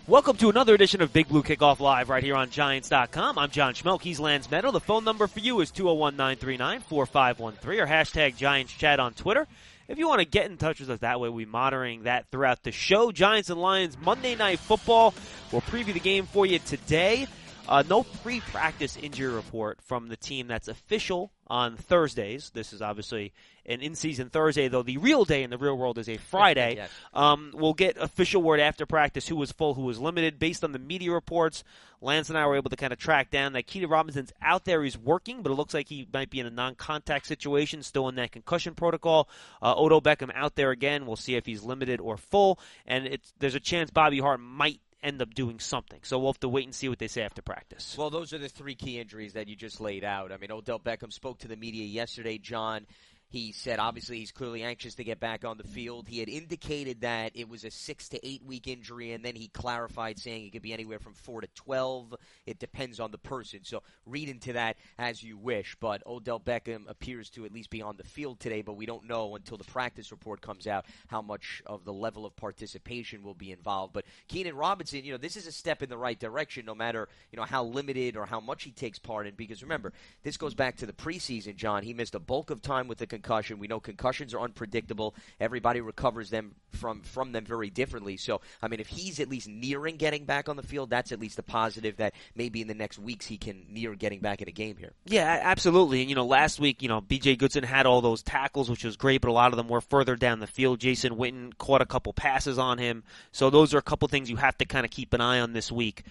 Welcome to another edition of Big Blue Kickoff Live right here on Giants.com. I'm John Schmelk. He's Lance Meadow. The phone number for you is 201-939-4513 or hashtag Giants Chat on Twitter. If you want to get in touch with us that way, we'll be monitoring that throughout the show. Giants and Lions Monday Night Football. We'll preview the game for you today. No pre-practice injury report from the team that's official on Thursdays. This is obviously an in-season Thursday, though the real day in the real world is a Friday. Yes. We'll get official word after practice who was full, who was limited. Based on the media reports, Lance and I were able to kind of track down that Keenan Robinson's out there. He's working, but it looks like he might be in a non-contact situation, still in that concussion protocol. Odell Beckham out there again. We'll see if he's limited or full. And there's a chance Bobby Hart might end up doing something. So we'll have to wait and see what they say after practice. Well, those are the three key injuries that you just laid out. I mean, Odell Beckham spoke to the media yesterday, John. He said, obviously, he's clearly anxious to get back on the field. He had indicated that it was a 6 to 8 week injury, and then he clarified saying it could be anywhere from 4 to 12. It depends on the person. So read into that as you wish. But Odell Beckham appears to at least be on the field today, but we don't know until the practice report comes out how much of the level of participation will be involved. But Keenan Robinson, this is a step in the right direction, no matter, how limited or how much he takes part in. Because remember, this goes back to the preseason, John. He missed a bulk of time with the concussion. We know concussions are unpredictable. Everybody recovers them from them very differently. So, I mean, if he's at least nearing getting back on the field, that's at least a positive that maybe in the next weeks he can near getting back in a game here. Yeah, absolutely. And, last week, B.J. Goodson had all those tackles, which was great, but a lot of them were further down the field. Jason Witten caught a couple passes on him. So those are a couple things you have to kind of keep an eye on this week.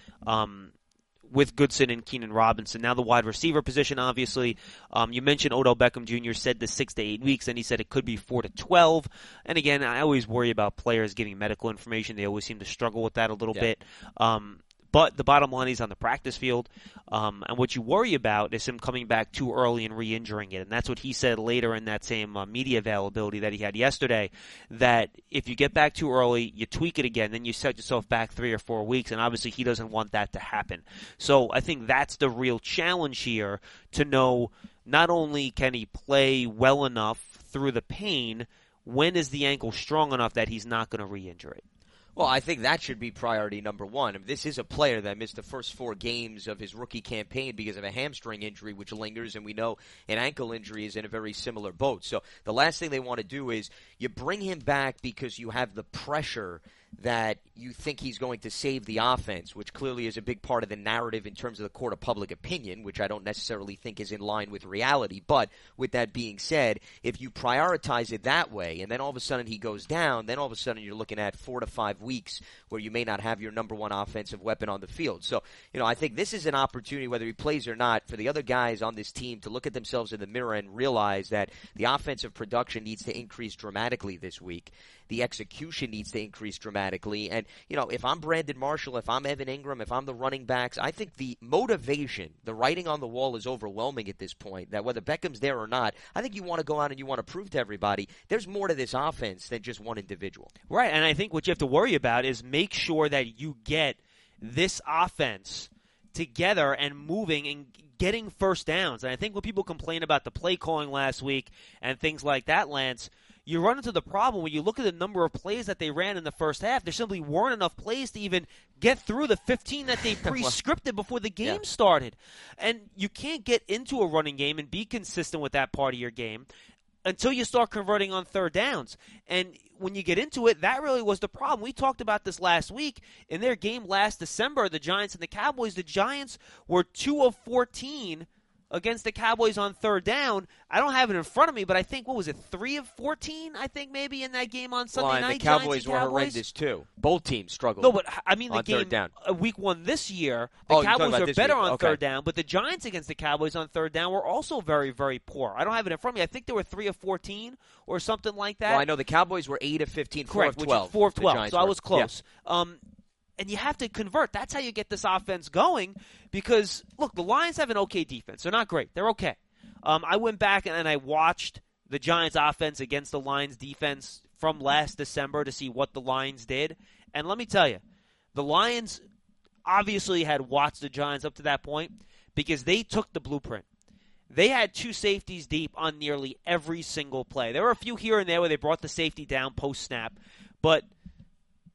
With Goodson and Keenan Robinson. Now the wide receiver position, obviously. You mentioned Odell Beckham Jr. said the 6 to 8 weeks, and he said it could be 4 to 12. And again, I always worry about players getting medical information. They always seem to struggle with that a little bit. But the bottom line is on the practice field. And what you worry about is him coming back too early and re-injuring it. And that's what he said later in that same media availability that he had yesterday, that if you get back too early, you tweak it again, then you set yourself back 3 or 4 weeks. And obviously he doesn't want that to happen. So I think that's the real challenge here, to know not only can he play well enough through the pain, when is the ankle strong enough that he's not going to re-injure it? Well, I think that should be priority number one. I mean, this is a player that missed the first 4 games of his rookie campaign because of a hamstring injury, which lingers, and we know an ankle injury is in a very similar boat. So the last thing they want to do is you bring him back because you have the pressure that you think he's going to save the offense, which clearly is a big part of the narrative in terms of the court of public opinion, which I don't necessarily think is in line with reality. But with that being said, if you prioritize it that way, and then all of a sudden he goes down, then all of a sudden you're looking at 4 to 5 weeks where you may not have your number one offensive weapon on the field. So, I think this is an opportunity, whether he plays or not, for the other guys on this team to look at themselves in the mirror and realize that the offensive production needs to increase dramatically this week. The execution needs to increase dramatically. And, if I'm Brandon Marshall, if I'm Evan Ingram, if I'm the running backs, I think the motivation, the writing on the wall is overwhelming at this point, that whether Beckham's there or not, I think you want to go out and you want to prove to everybody there's more to this offense than just one individual. Right, and I think what you have to worry about is make sure that you get this offense together and moving and getting first downs. And I think when people complain about the play calling last week and things like that, Lance, you run into the problem when you look at the number of plays that they ran in the first half. There simply weren't enough plays to even get through the 15 that they pre-scripted before the game started. And you can't get into a running game and be consistent with that part of your game until you start converting on third downs. And when you get into it, that really was the problem. We talked about this last week. In their game last December, the Giants and the Cowboys, the Giants were 2 of 14 against the Cowboys on third down. I don't have it in front of me, but I think, 3 of 14, I think, maybe in that game on Sunday night? The Cowboys were horrendous, too. Both teams struggled. No, but I mean the game, third down. Week 1 this year, the Cowboys were better on third down, but the Giants against the Cowboys on third down were also very, very poor. I don't have it in front of me. I think they were 3 of 14 or something like that. Well, I know the Cowboys were 8 of 15, 4 Correct, of 12. Which is 4 of 12, so I was close. Yeah. And you have to convert. That's how you get this offense going because, look, the Lions have an okay defense. They're not great. They're okay. I went back and I watched the Giants' offense against the Lions' defense from last December to see what the Lions did. And let me tell you, the Lions obviously had watched the Giants up to that point because they took the blueprint. They had 2 safeties deep on nearly every single play. There were a few here and there where they brought the safety down post-snap, but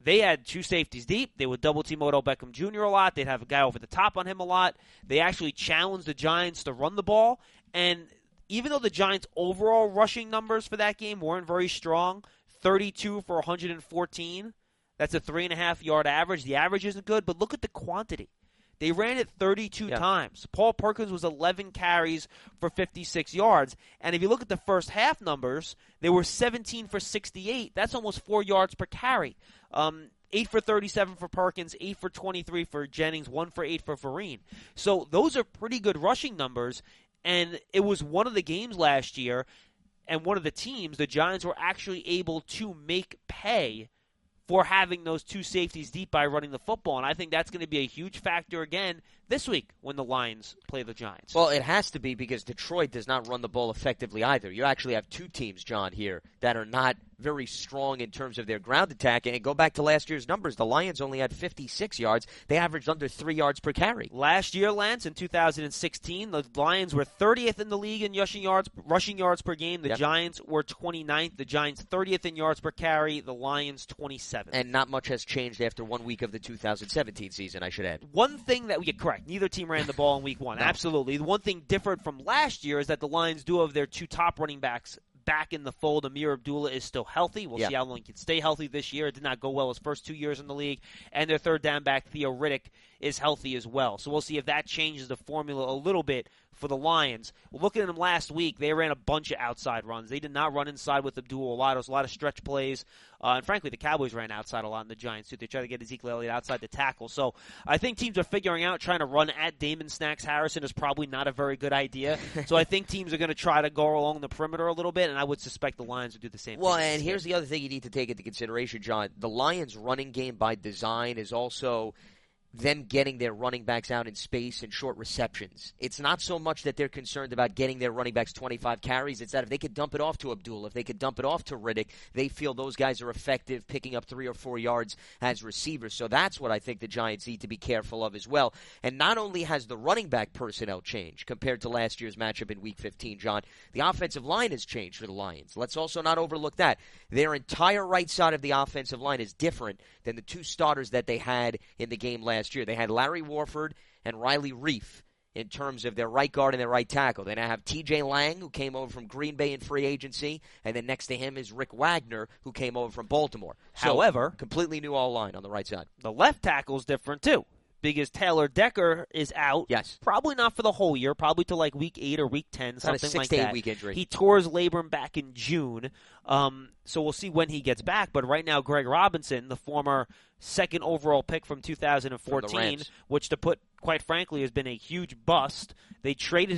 they had two safeties deep. They would double-team Odell Beckham Jr. a lot. They'd have a guy over the top on him a lot. They actually challenged the Giants to run the ball. And even though the Giants' overall rushing numbers for that game weren't very strong, 32 for 114, that's a 3.5-yard average. The average isn't good, but look at the quantity. They ran it 32 times. Paul Perkins was 11 carries for 56 yards. And if you look at the first half numbers, they were 17 for 68. That's almost 4 yards per carry. 8 for 37 for Perkins, 8 for 23 for Jennings, 1 for 8 for Vereen. So those are pretty good rushing numbers. And it was one of the games last year, and one of the teams, the Giants were actually able to make pay for having those two safeties deep by running the football. And I think that's going to be a huge factor again this week when the Lions play the Giants. Well, it has to be because Detroit does not run the ball effectively either. You actually have two teams, John, here that are not very strong in terms of their ground attack. And go back to last year's numbers. The Lions only had 56 yards. They averaged under 3 yards per carry. Last year, Lance, in 2016, the Lions were 30th in the league in rushing yards per game. The Giants were 29th. The Giants 30th in yards per carry. The Lions 27th. And not much has changed after 1 week of the 2017 season, I should add. One thing that we get correct, neither team ran the ball in week one. No. Absolutely. The one thing different from last year is that the Lions do have their two top running backs back in the fold. Amir Abdullah is still healthy. We'll see how long he can stay healthy this year. It did not go well his first 2 years in the league. And their third down back, Theo Riddick, is healthy as well. So we'll see if that changes the formula a little bit for the Lions. Looking at them last week, they ran a bunch of outside runs. They did not run inside with Abdullah a lot. It was a lot of stretch plays. And frankly, the Cowboys ran outside a lot in the Giants, too. They tried to get Ezekiel Elliott outside the tackle. So I think teams are figuring out trying to run at Damon Snacks Harrison is probably not a very good idea. So I think teams are going to try to go along the perimeter a little bit, and I would suspect the Lions would do the same thing. Well, and here's the other thing you need to take into consideration, John. The Lions' running game by design is also them getting their running backs out in space and short receptions. It's not so much that they're concerned about getting their running backs 25 carries. It's that if they could dump it off to Abdul, if they could dump it off to Riddick, they feel those guys are effective picking up 3 or 4 yards as receivers. So that's what I think the Giants need to be careful of as well. And not only has the running back personnel changed compared to last year's matchup in Week 15, John, the offensive line has changed for the Lions. Let's also not overlook that. Their entire right side of the offensive line is different than the two starters that they had in the game last year. They had Larry Warford and Riley Reif in terms of their right guard and their right tackle. They now have T.J. Lang, who came over from Green Bay in free agency, and then next to him is Rick Wagner, who came over from Baltimore. So, however, completely new all-line on the right side. The left tackle is different, too. Because Taylor Decker is out. Yes. Probably not for the whole year. Probably to like week 8 or week 10, something like that. 6 to 8 week injury. He tore his labrum back in June. So we'll see when he gets back. But right now, Greg Robinson, the former second overall pick from 2014, which to put quite frankly has been a huge bust. They traded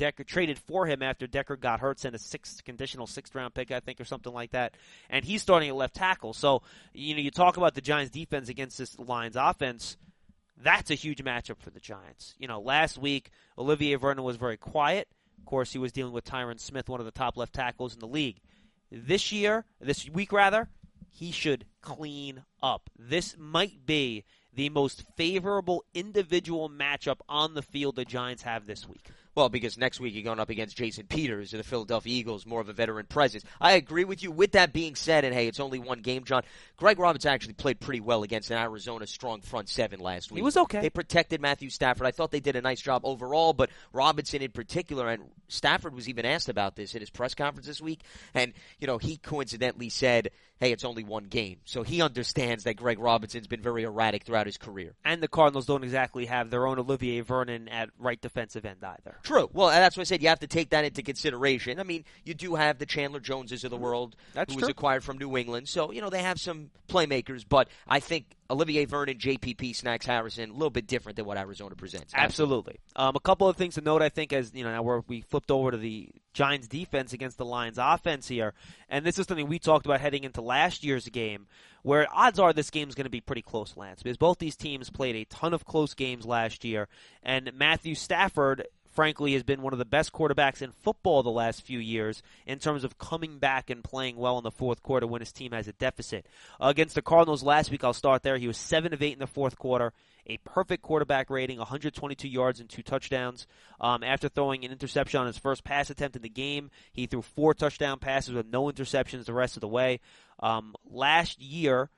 for him after Decker got hurt, sent a conditional 6th round pick, I think, or something like that. And he's starting at left tackle. So, you talk about the Giants defense against this Lions offense. That's a huge matchup for the Giants. Last week, Olivier Vernon was very quiet. Of course, he was dealing with Tyron Smith, one of the top left tackles in the league. This week, he should clean up. This might be the most favorable individual matchup on the field the Giants have this week. Well, because next week you're going up against Jason Peters of the Philadelphia Eagles, more of a veteran presence. I agree with you. With that being said, and hey, it's only one game, John, Greg Robinson actually played pretty well against an Arizona strong front seven last week. He was okay. They protected Matthew Stafford. I thought they did a nice job overall, but Robinson in particular, and Stafford was even asked about this in his press conference this week, and, he coincidentally said, hey, it's only one game. So he understands that Greg Robinson's been very erratic throughout his career. And the Cardinals don't exactly have their own Olivier Vernon at right defensive end either. True. Well, that's what I said. You have to take that into consideration. I mean, you do have the Chandler Joneses of the world who was acquired from New England. So, they have some playmakers. But I think Olivier Vernon, JPP, Snacks Harrison, a little bit different than what Arizona presents. Absolutely. A couple of things to note, I think, as now we flipped over to the Giants defense against the Lions offense here. And this is something we talked about heading into last year's game, where odds are this game is going to be pretty close, Lance, because both these teams played a ton of close games last year. And Matthew Stafford, frankly, has been one of the best quarterbacks in football the last few years in terms of coming back and playing well in the fourth quarter when his team has a deficit. Against the Cardinals last week, I'll start there. He was 7 of 8 in the fourth quarter, a perfect quarterback rating, 122 yards and 2 touchdowns. After throwing an interception on his first pass attempt in the game, he threw 4 touchdown passes with no interceptions the rest of the way. Last year,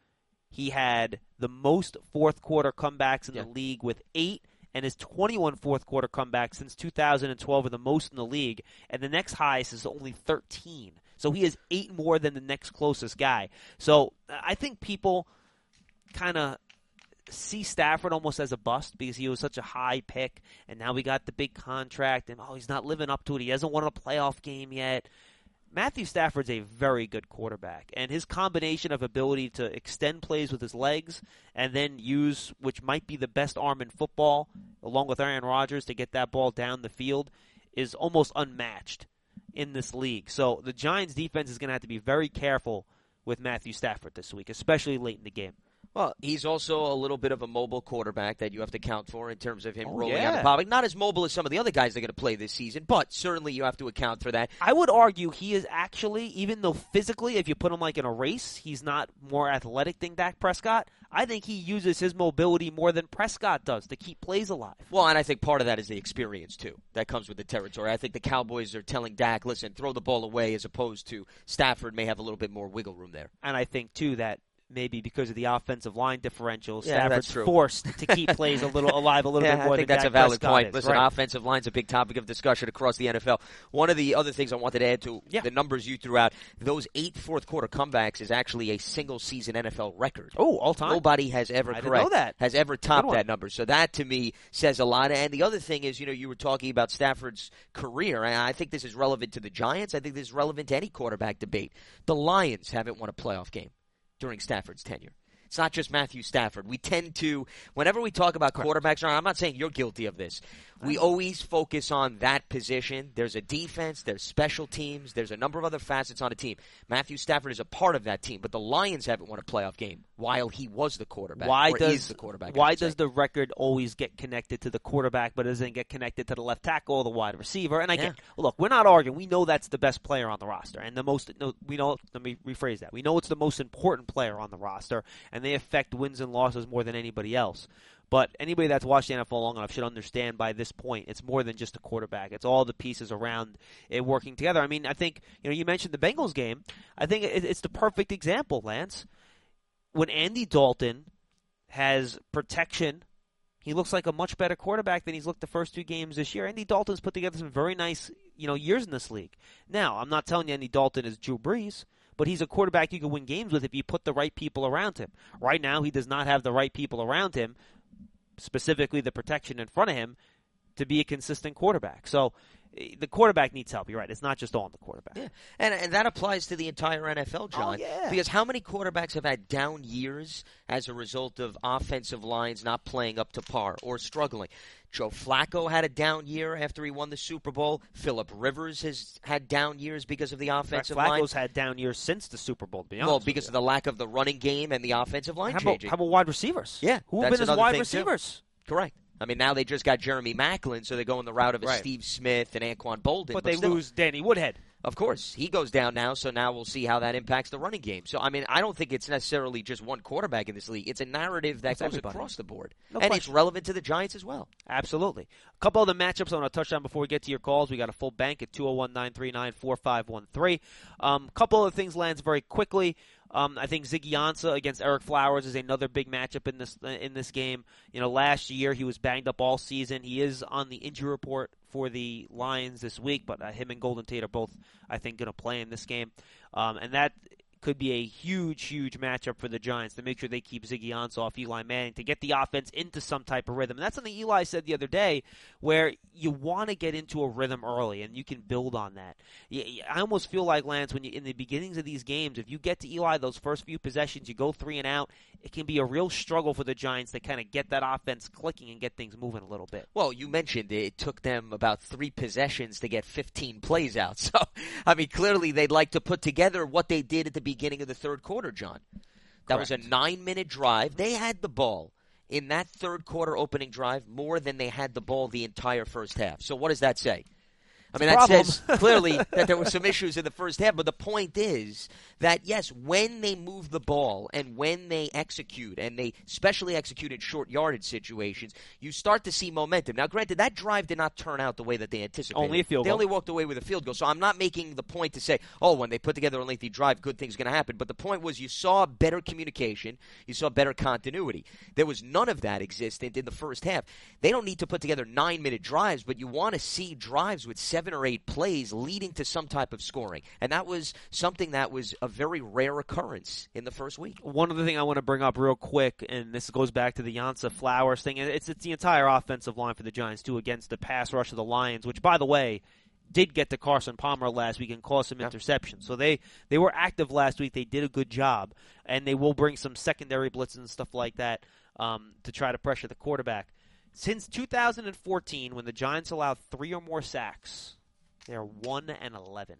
he had the most fourth-quarter comebacks in Yeah. the league with 8, and his 21 fourth-quarter comebacks since 2012 are the most in the league, and the next highest is only 13. So he has 8 more than the next closest guy. So I think people kind of see Stafford almost as a bust because he was such a high pick, and now we got the big contract, and he's not living up to it. He hasn't won a playoff game yet. Matthew Stafford's a very good quarterback, and his combination of ability to extend plays with his legs and then use, which might be the best arm in football, along with Aaron Rodgers, to get that ball down the field is almost unmatched in this league. So the Giants' defense is going to have to be very careful with Matthew Stafford this week, especially late in the game. Well, he's also a little bit of a mobile quarterback that you have to count for in terms of him rolling out yeah. the pocket. Not as mobile as some of the other guys that are going to play this season, but certainly you have to account for that. I would argue he is actually, even though physically, if you put him like in a race, he's not more athletic than Dak Prescott, I think he uses his mobility more than Prescott does to keep plays alive. Well, and I think part of that is the experience, too. That comes with the territory. I think the Cowboys are telling Dak, listen, throw the ball away, as opposed to Stafford may have a little bit more wiggle room there. And I think, too, that maybe because of the offensive line differential, Yeah, Stafford's that's true. forced to keep plays alive a little bit more I think than that's Dak a valid Prescott point. is. Listen, Right. offensive line's a big topic of discussion across the NFL. One of the other things I wanted to add to the numbers you threw out, those 8 fourth-quarter comebacks is actually a single-season NFL record. Oh, all time. Nobody has ever I didn't know that. has ever Good topped one. that number. So that, to me, says a lot. And the other thing is, you were talking about Stafford's career, and I think this is relevant to the Giants. I think this is relevant to any quarterback debate. The Lions haven't won a playoff game during Stafford's tenure. It's not just Matthew Stafford. We tend to, whenever we talk about quarterbacks, I'm not saying you're guilty of this. We always focus on that position. There's a defense, there's special teams, there's a number of other facets on a team. Matthew Stafford is a part of that team, but the Lions haven't won a playoff game while he was the quarterback. Is the quarterback? Why does the record always get connected to the quarterback, but doesn't get connected to the left tackle or the wide receiver? And I get, look, we're not arguing. We know that's the best player on the roster, and we know. Let me rephrase that. We know it's the most important player on the roster, and they affect wins and losses more than anybody else. But anybody that's watched the NFL long enough should understand by this point it's more than just a quarterback. It's all the pieces around it working together. I mean, I think you mentioned the Bengals game. I think it's the perfect example, Lance. When Andy Dalton has protection, he looks like a much better quarterback than he's looked the first 2 games this year. Andy Dalton's put together some very nice years in this league. Now, I'm not telling you Andy Dalton is Drew Brees, but he's a quarterback you can win games with if you put the right people around him. Right now, he does not have the right people around him, specifically the protection in front of him, to be a consistent quarterback. So the quarterback needs help. You're right. It's not just on the quarterback. Yeah, and that applies to the entire NFL, John. Oh, yeah. Because how many quarterbacks have had down years as a result of offensive lines not playing up to par or struggling? Joe Flacco had a down year after he won the Super Bowl. Phillip Rivers has had down years because of the offensive line. Flacco's had down years since the Super Bowl, to be honest. Well, because of the lack of the running game and the offensive line changing. How about wide receivers? Yeah, who have that's been his another wide thing, receivers? Too. Correct. I mean, now they just got Jeremy Maclin, so they're going the route of a Right. Steve Smith and Anquan Bolden. But they still, lose Danny Woodhead. Of course. He goes down now, so now we'll see how that impacts the running game. So, I mean, I don't think it's necessarily just one quarterback in this league. It's a narrative that goes across the board. No and question. it's relevant to the Giants as well. Absolutely. A couple other matchups I want to touch on before we get to your calls. We got a full bank at 201-939-4513. Couple of things, Lance, very quickly. I think Ziggy Ansah against Eric Flowers is another big matchup in this game. Last year he was banged up all season. He is on the injury report for the Lions this week, but him and Golden Tate are both, I think, going to play in this game. And that could be a huge, huge matchup for the Giants to make sure they keep Ziggy Ansah off Eli Manning to get the offense into some type of rhythm. And that's something Eli said the other day, where you want to get into a rhythm early, and you can build on that. I almost feel like, Lance, when in the beginnings of these games, if you get to Eli those first few possessions, you go 3 and out, it can be a real struggle for the Giants to kind of get that offense clicking and get things moving a little bit. Well, you mentioned it took them about 3 possessions to get 15 plays out. So, I mean, clearly they'd like to put together what they did at the beginning of the third quarter, John. That was a 9-minute drive. They had the ball in that third quarter opening drive more than they had the ball the entire first half. So what does that say? I mean, that says clearly that there were some issues in the first half, but the point is that, yes, when they move the ball and when they execute, and they especially execute in short yardage situations, you start to see momentum. Now, granted, that drive did not turn out the way that they anticipated. Only a field goal. They only walked away with a field goal. So I'm not making the point to say, oh, when they put together a lengthy drive, good things are going to happen. But the point was you saw better communication. You saw better continuity. There was none of that existent in the first half. They don't need to put together 9-minute drives, but you want to see drives with 7 or 8 plays leading to some type of scoring. And that was something that was a very rare occurrence in the first week. One other thing I want to bring up real quick, and this goes back to the Jansa Flowers thing, and it's the entire offensive line for the Giants, too, against the pass rush of the Lions, which, by the way, did get to Carson Palmer last week and cause some interceptions. So they were active last week. They did a good job, and they will bring some secondary blitzes and stuff like that to try to pressure the quarterback. Since 2014, when the Giants allowed 3 or more sacks, they're 1-11.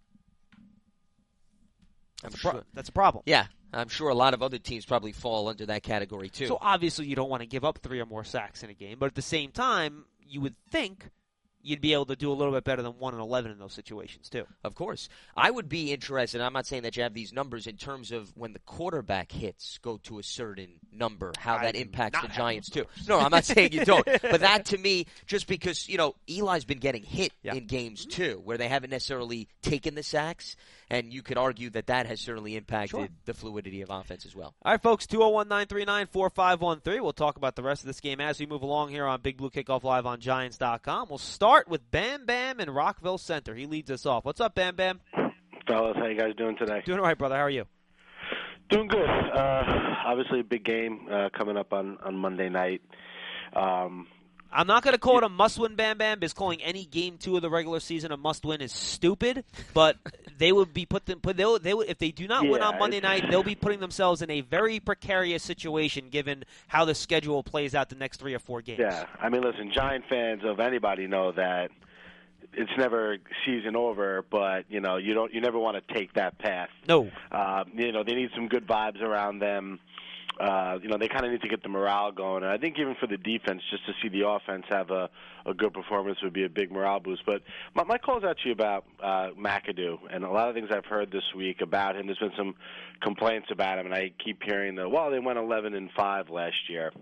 That's a problem. Yeah, I'm sure a lot of other teams probably fall under that category too. So obviously you don't want to give up 3 or more sacks in a game, but at the same time, you would think you'd be able to do a little bit better than 1-11 in those situations too. Of course. I would be interested, I'm not saying that you have these numbers in terms of when the quarterback hits go to a certain number, how that impacts the Giants too. No, I'm not saying you don't. But that to me, just because, Eli's been getting hit in games too, where they haven't necessarily taken the sacks, and you could argue that has certainly impacted the fluidity of offense as well. All right, folks, 201-939-4513. We'll talk about the rest of this game as we move along here on Big Blue Kickoff Live on Giants.com. We'll start with Bam Bam in Rockville Center. He leads us off. What's up, Bam Bam? Fellas, how you guys doing today? Doing all right, brother. How are you? Doing good. Obviously, a big game coming up on Monday night. I'm not going to call it a must-win, Bam Bam, because calling any game 2 of the regular season a must-win is stupid. But they would be if they do not win on Monday night, they'll be putting themselves in a very precarious situation given how the schedule plays out the next 3 or 4 games. Yeah, I mean, listen, Giant fans of anybody know that it's never season over, but you never want to take that path. No. They need some good vibes around them. They kind of need to get the morale going. And I think even for the defense, just to see the offense have a good performance would be a big morale boost. But my call is actually about McAdoo, and a lot of things I've heard this week about him. There's been some complaints about him, and I keep hearing that, they went 11-5 last year.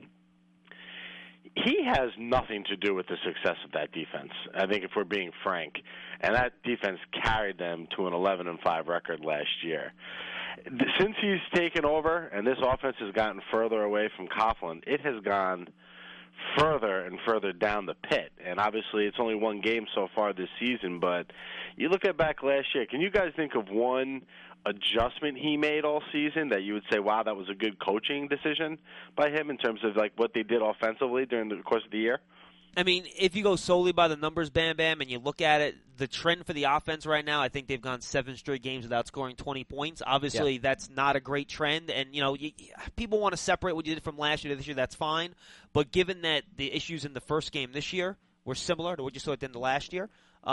He has nothing to do with the success of that defense, I think, if we're being frank. And that defense carried them to an 11-5 record last year. Since he's taken over and this offense has gotten further away from Coughlin, it has gone further and further down the pit. And obviously it's only one game so far this season, but you look at back last year, can you guys think of one adjustment he made all season that you would say, wow, that was a good coaching decision by him in terms of like what they did offensively during the course of the year? I mean, if you go solely by the numbers, Bam Bam, and you look at it, the trend for the offense right now, I think they've gone 7 straight games without scoring 20 points. Obviously, that's not a great trend, and people want to separate what you did from last year to this year. That's fine, but given that the issues in the first game this year were similar to what you saw at the end of last year,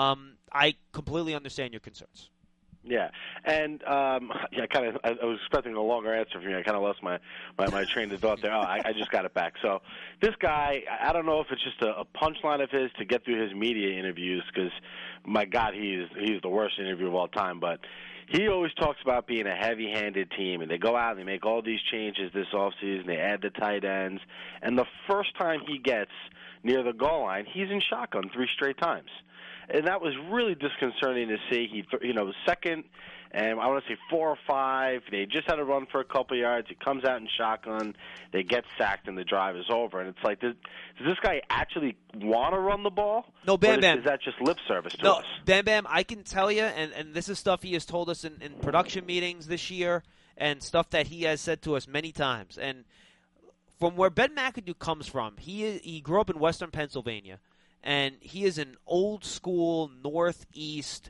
I completely understand your concerns. Yeah, and I was expecting a longer answer from you. I kind of lost my train of thought there. I just got it back. So this guy, I don't know if it's just a punchline of his to get through his media interviews because, my God, he's the worst interview of all time. But he always talks about being a heavy-handed team, and they go out and they make all these changes this offseason. They add the tight ends, and the first time he gets near the goal line, he's in shotgun 3 straight times. And that was really disconcerting to see. He, second, and I want to say 4 or 5. They just had to run for a couple yards. He comes out in shotgun. They get sacked, and the drive is over. And it's like, does this guy actually want to run the ball? No, Bam Bam. Is that just lip service to us? Bam Bam, I can tell you, and this is stuff he has told us in production meetings this year and stuff that he has said to us many times. And from where Ben McAdoo comes from, he grew up in Western Pennsylvania. And he is an old-school, Northeast,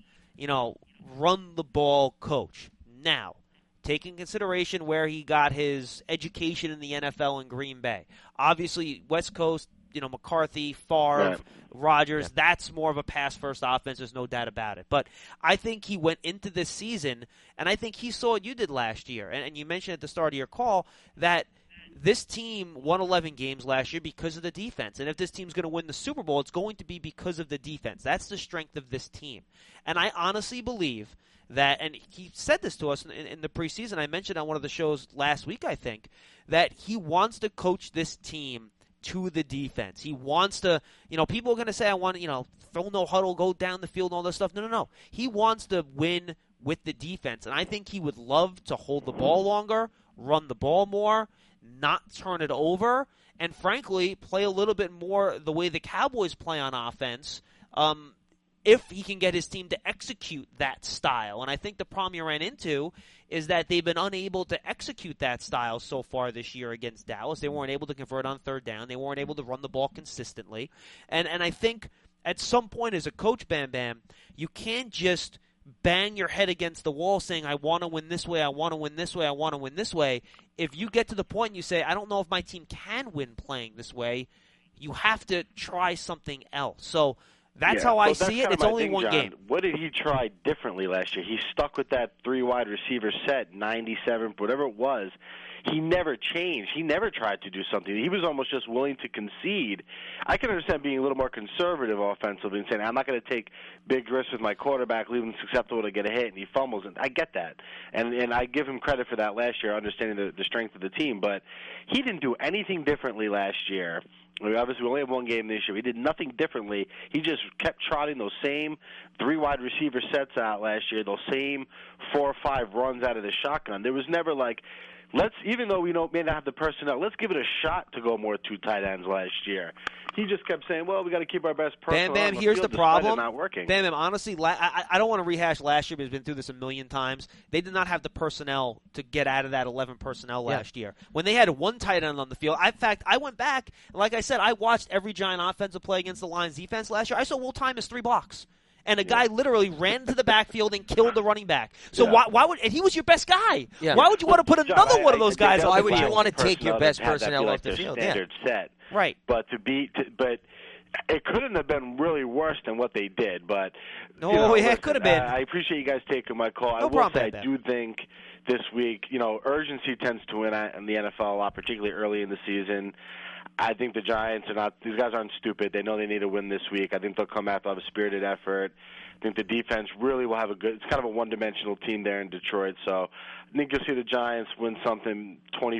run-the-ball coach. Now, take in consideration where he got his education in the NFL in Green Bay. Obviously, West Coast, McCarthy, Favre, Rodgers, that's more of a pass-first offense. There's no doubt about it. But I think he went into this season, and I think he saw what you did last year. And you mentioned at the start of your call that this team won 11 games last year because of the defense. And if this team's going to win the Super Bowl, it's going to be because of the defense. That's the strength of this team. And I honestly believe that, and he said this to us in the preseason, I mentioned on one of the shows last week, I think, that he wants to coach this team to the defense. He wants to, people are going to say, I want to, throw no huddle, go down the field, and all this stuff. No. He wants to win with the defense. And I think he would love to hold the ball longer, run the ball more, not turn it over, and frankly, play a little bit more the way the Cowboys play on offense, if he can get his team to execute that style. And I think the problem you ran into is that they've been unable to execute that style so far this year against Dallas. They weren't able to convert on third down. They weren't able to run the ball consistently. And I think at some point as a coach, Bam Bam, you can't just bang your head against the wall saying, I want to win this way, I want to win this way, I want to win this way. If you get to the point and you say, I don't know if my team can win playing this way, you have to try something else. So that's how I see it. It's only one game. What did he try differently last year? He stuck with that 3 wide receiver set, 97, whatever it was. He never changed. He never tried to do something. He was almost just willing to concede. I can understand being a little more conservative offensively and saying, I'm not going to take big risks with my quarterback, leaving him susceptible to get a hit, and he fumbles. And I get that. And I give him credit for that last year, understanding the strength of the team. But he didn't do anything differently last year. Obviously, we only have one game this year. He did nothing differently. He just kept trotting those same 3 wide receiver sets out last year, those same 4 or 5 runs out of the shotgun. There was never like, even though we may not have the personnel, let's give it a shot to go more 2 tight ends last year. He just kept saying, well, we got to keep our best personnel. Bam Bam, here's the problem. Not working. Bam Bam, honestly, I don't want to rehash last year, but he's been through this a million times. They did not have the personnel to get out of that 11 personnel last year. When they had 1 tight end on the field, in fact, I went back, and like I said, I watched every Giant offensive play against the Lions defense last year. I saw Will Thomas 3 blocks. And a guy literally ran into the backfield and killed the running back. So why would, and he was your best guy. Yeah. Why would you want to put another one of those guys on the field? Why would you want to take your best personnel off the field? Standard set. Right. But but it couldn't have been really worse than what they did. But it could have been. I appreciate you guys taking my call. No problem, I do think this week, urgency tends to win in the NFL a lot, particularly early in the season. I think the Giants these guys aren't stupid. They know they need to win this week. I think they'll come out, they'll have a spirited effort. I think the defense really will have it's kind of a one-dimensional team there in Detroit. So I think you'll see the Giants win something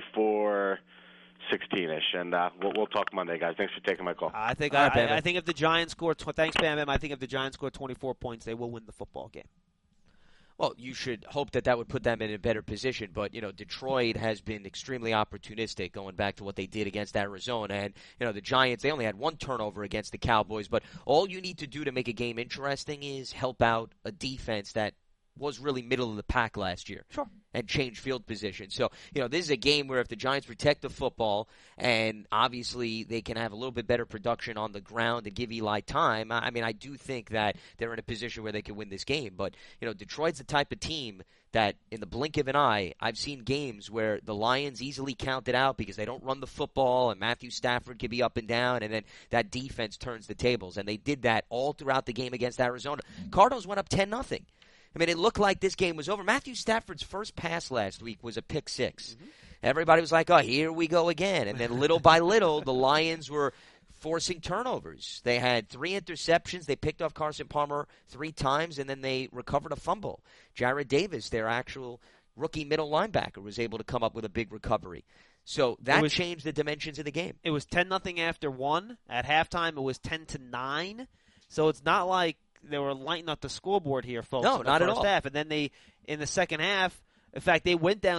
24-16-ish. And we'll talk Monday, guys. Thanks for taking my call. I think if the Giants score, thanks, Bam Bam. I think if the Giants score 24 points, they will win the football game. Well, you should hope that would put them in a better position. But, Detroit has been extremely opportunistic going back to what they did against Arizona. And, the Giants, they only had 1 turnover against the Cowboys. But all you need to do to make a game interesting is help out a defense that was really middle of the pack last year. Sure. And change field position. So, this is a game where if the Giants protect the football and obviously they can have a little bit better production on the ground and give Eli time, I do think that they're in a position where they can win this game. But, Detroit's the type of team that in the blink of an eye, I've seen games where the Lions easily count it out because they don't run the football and Matthew Stafford can be up and down, and then that defense turns the tables. And they did that all throughout the game against Arizona. Cardinals went up 10-0. It looked like this game was over. Matthew Stafford's first pass last week was a pick 6. Mm-hmm. Everybody was like, oh, here we go again. And then little by little, the Lions were forcing turnovers. They had 3 interceptions. They picked off Carson Palmer 3 times, and then they recovered a fumble. Jared Davis, their actual rookie middle linebacker, was able to come up with a big recovery. So that changed the dimensions of the game. It was 10-0 after 1. At halftime, it was 10-9. So it's not like they were lighting up the scoreboard here, folks. No, not at all. Half. And then in the second half, in fact, they went down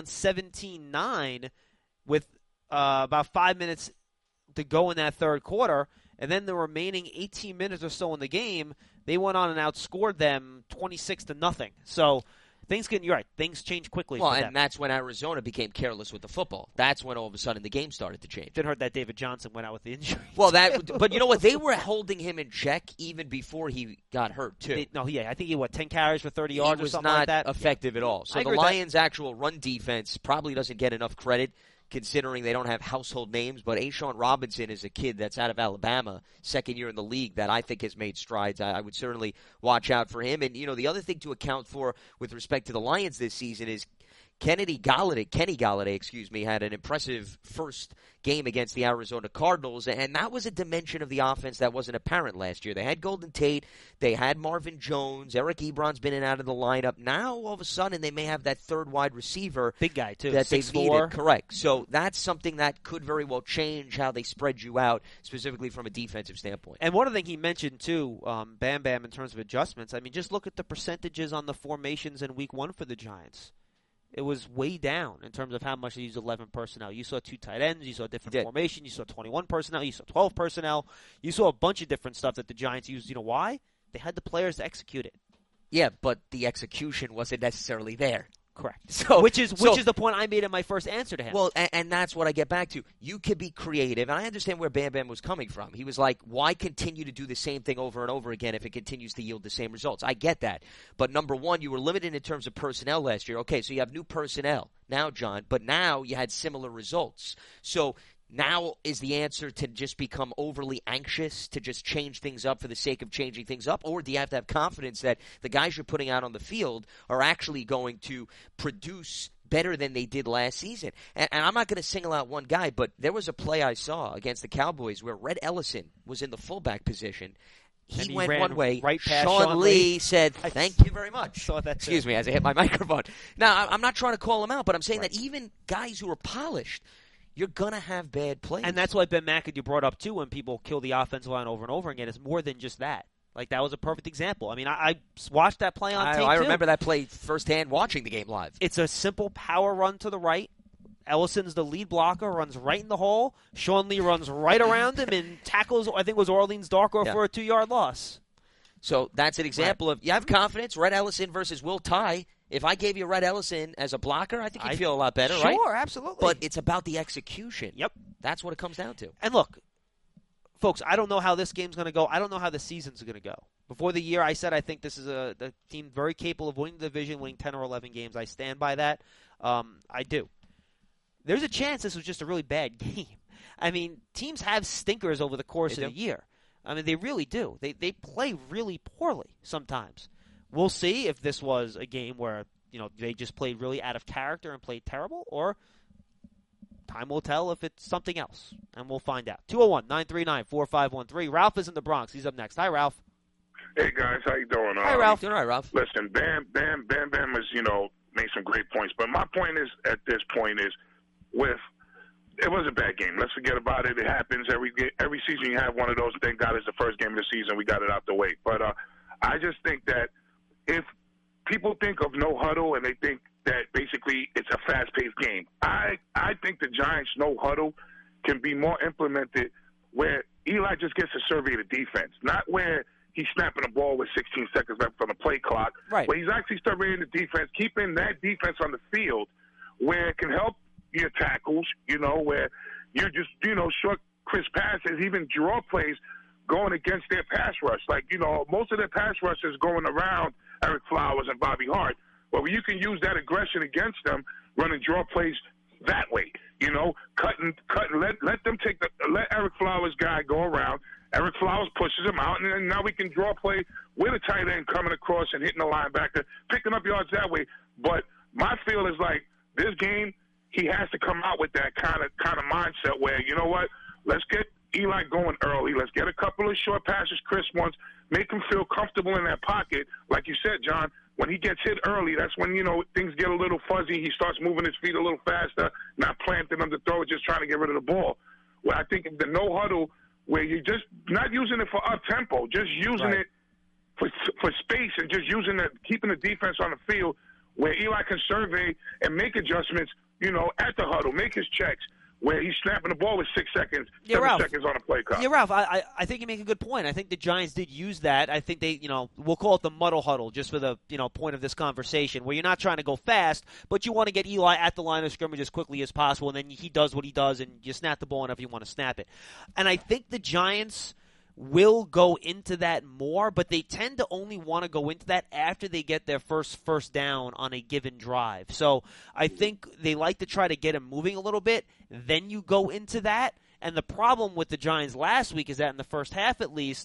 17-9 with about 5 minutes to go in that third quarter. And then the remaining 18 minutes or so in the game, they went on and outscored them 26-0. So you're right, things change quickly. Well, and that's when Arizona became careless with the football. That's when all of a sudden the game started to change. Didn't hurt that David Johnson went out with the injury. Well, but you know what? They were holding him in check even before he got hurt, too. I think he 10 carries for 30 yards or something like that. He was not effective at all. So the Lions' actual run defense probably doesn't get enough credit, considering they don't have household names. But A'Shawn Robinson is a kid that's out of Alabama, second year in the league, that I think has made strides. I would certainly watch out for him. And, the other thing to account for with respect to the Lions this season is Kenny Galladay, had an impressive first game against the Arizona Cardinals, and that was a dimension of the offense that wasn't apparent last year. They had Golden Tate, they had Marvin Jones, Eric Ebron's been in and out of the lineup. Now, all of a sudden, they may have that third wide receiver. Big guy, too. That they've 6'4". needed. Correct. So that's something that could very well change how they spread you out, specifically from a defensive standpoint. And one other thing he mentioned, too, Bam Bam, in terms of adjustments, I mean, just look at the percentages on the formations in Week 1 for the Giants. It was way down in terms of how much they used 11 personnel. You saw 2 tight ends. You saw a different formation. You saw 21 personnel. You saw 12 personnel. You saw a bunch of different stuff that the Giants used. You know why? They had the players to execute it. Yeah, but the execution wasn't necessarily there. Correct. So, which is the point I made in my first answer to him. Well, and that's what I get back to. You could be creative, and I understand where Bam Bam was coming from. He was like, why continue to do the same thing over and over again if it continues to yield the same results? I get that. But number one, you were limited in terms of personnel last year. Okay, so you have new personnel now, John, but now you had similar results. So now is the answer to just become overly anxious, to just change things up for the sake of changing things up? Or do you have to have confidence that the guys you're putting out on the field are actually going to produce better than they did last season? And I'm not going to single out one guy, but there was a play I saw against the Cowboys where Red Ellison was in the fullback position. He went one way. Right past Sean Lee said, thank you very much. Saw that Excuse me as I hit my microphone. Now, I'm not trying to call him out, but I'm saying that even guys who are polished, you're going to have bad plays. And that's why Ben McAdoo brought up, too, when people kill the offensive line over and over again. It's more than just that. Like, that was a perfect example. I mean, I watched that play on tape, I remember that play firsthand watching the game live. It's a simple power run to the right. Ellison's the lead blocker, runs right in the hole. Sean Lee runs right around him and tackles, I think it was Orleans Darkor for a 2-yard loss. So that's an example of, you have confidence, Red Ellison versus Will Tye. If I gave you Red Ellison as a blocker, I think you'd feel a lot better, right? Sure, absolutely. But it's about the execution. Yep. That's what it comes down to. And look, folks, I don't know how this game's going to go. I don't know how the season's going to go. Before the year, I said I think this is a team very capable of winning the division, winning 10 or 11 games. I stand by that. I do. There's a chance this was just a really bad game. I mean, teams have stinkers over the course of the year. I mean, they really do. They play really poorly sometimes. We'll see if this was a game where, they just played really out of character and played terrible, or time will tell if it's something else, and we'll find out. 201-939-4513. Ralph is in the Bronx. He's up next. Hi, Ralph. Hey, guys. How you doing? Hi, Ralph. Doing all right, Ralph. Listen, Bam has, made some great points. But my point is, at this point, is it was a bad game. Let's forget about it. It happens every season. You have one of those. Thank God it's the first game of the season. We got it out the way. But I just think that if people think of no huddle and they think that basically it's a fast-paced game, I think the Giants' no huddle can be more implemented where Eli just gets to survey the defense, not where he's snapping the ball with 16 seconds left on the play clock, where he's actually surveying the defense, keeping that defense on the field where it can help your tackles, where you just, short, crisp passes, even draw plays going against their pass rush. Like, most of their pass rush is going around Eric Flowers and Bobby Hart. Well, you can use that aggression against them, running draw plays that way. Cut and let them let Eric Flowers guy go around. Eric Flowers pushes him out, and then now we can draw play with a tight end coming across and hitting the linebacker, picking up yards that way. But my feel is like this game, he has to come out with that kind of mindset where, you know what, let's get Eli going early. Let's get a couple of short passes, crisp ones, make him feel comfortable in that pocket. Like you said, John, when he gets hit early, that's when, things get a little fuzzy. He starts moving his feet a little faster, not planting them to throw, just trying to get rid of the ball. Well, I think the no huddle, where you're just not using it for up-tempo, just using it for space and just keeping the defense on the field where Eli can survey and make adjustments, at the huddle, make his checks, where he's snapping the ball with 6 seconds, 7 seconds on a play clock. Yeah, Ralph, I think you make a good point. I think the Giants did use that. I think they, we'll call it the muddle huddle just for the, point of this conversation, where you're not trying to go fast, but you want to get Eli at the line of scrimmage as quickly as possible, and then he does what he does, and you snap the ball whenever you want to snap it. And I think the Giants will go into that more, but they tend to only want to go into that after they get their first down on a given drive. So I think they like to try to get him moving a little bit, then you go into that. And the problem with the Giants last week is that in the first half at least,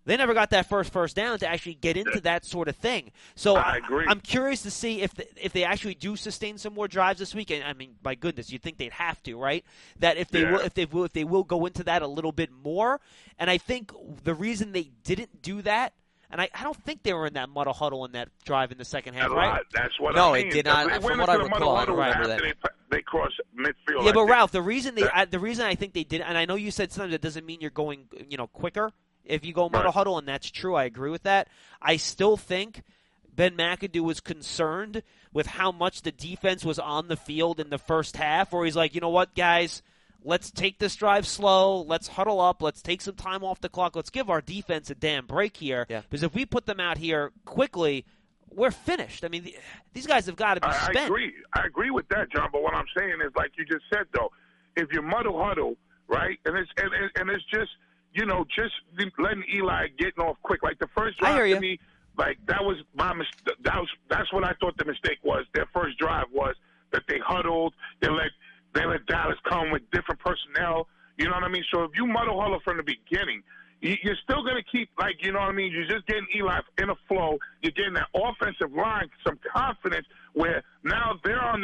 They never got that first down to actually get into that sort of thing. So I agree. I'm curious to see if they actually do sustain some more drives this week. And I mean, my goodness, you'd think they'd have to, right? That if they will go into that a little bit more. And I think the reason they didn't do that, and I don't think they were in that muddle huddle in that drive in the second half, right? That's what no, I mean. it did not. From what I recall, I don't remember that. They crossed midfield. Yeah, but Ralph, the reason I think they did, and I know you said sometimes that doesn't mean you're going, quicker. If you go muddle huddle, and that's true, I agree with that. I still think Ben McAdoo was concerned with how much the defense was on the field in the first half, where he's like, you know what, guys, let's take this drive slow, let's huddle up, let's take some time off the clock, let's give our defense a damn break here, because if we put them out here quickly, we're finished. I mean, these guys have got to be spent. I agree with that, John, but what I'm saying is, like you just said, though, if you muddle huddle, right, and it's just, just letting Eli getting off quick. Like the first drive to me, like that was my mistake. That's what I thought the mistake was. Their first drive was that they huddled. They let Dallas come with different personnel. You know what I mean? So if you muddle huddle from the beginning, you're still going to keep, like, you know what I mean? You're just getting Eli in a flow. You're getting that offensive line some confidence where now they're on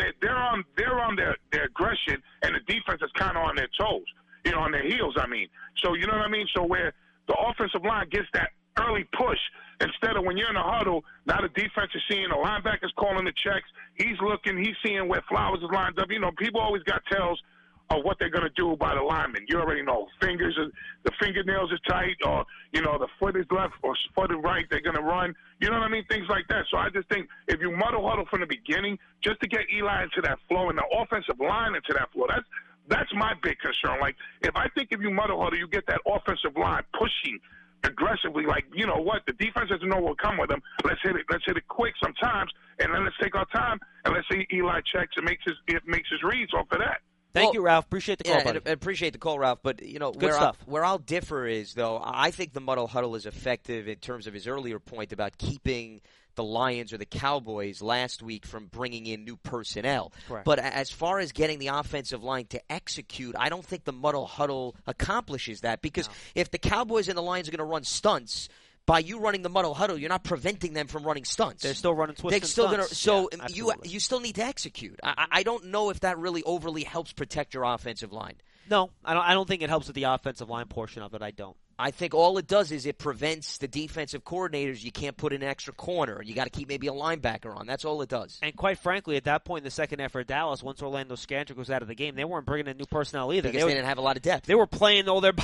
their aggression, and the defense is kind of on their toes. On their heels, I mean. So, you know what I mean? So where the offensive line gets that early push instead of when you're in the huddle, now the defense is seeing the linebackers calling the checks. He's looking, he's seeing where Flowers is lined up. People always got tells of what they're going to do by the linemen. You already know. The fingernails are tight, or, the foot is left or foot is right, they're going to run. You know what I mean? Things like that. So I just think if you muddle huddle from the beginning, just to get Eli into that flow and the offensive line into that flow, that's my big concern. Like, if you muddle huddle, you get that offensive line pushing aggressively. Like, you know what? The defense doesn't know what will come with them. Let's hit it quick sometimes, and then let's take our time, and let's see Eli checks and makes his reads off of that. Thank you, Ralph. Appreciate the call, buddy. And appreciate the call, Ralph. But, where I'll differ is, though, I think the muddle huddle is effective in terms of his earlier point about keeping the Lions or the Cowboys last week from bringing in new personnel. Correct. But as far as getting the offensive line to execute, I don't think the muddle huddle accomplishes that, because if the Cowboys and the Lions are going to run stunts, by you running the muddle huddle, you're not preventing them from running stunts. They're still running twists and stunts. So you still need to execute. I don't know if that really overly helps protect your offensive line. No, I don't think it helps with the offensive line portion of it. I don't. I think all it does is it prevents the defensive coordinators. You can't put in an extra corner. You got to keep maybe a linebacker on. That's all it does. And quite frankly, at that point in the second half for Dallas, once Orlando Scandrick was out of the game, they weren't bringing in new personnel either. Because they didn't have a lot of depth. They were playing all their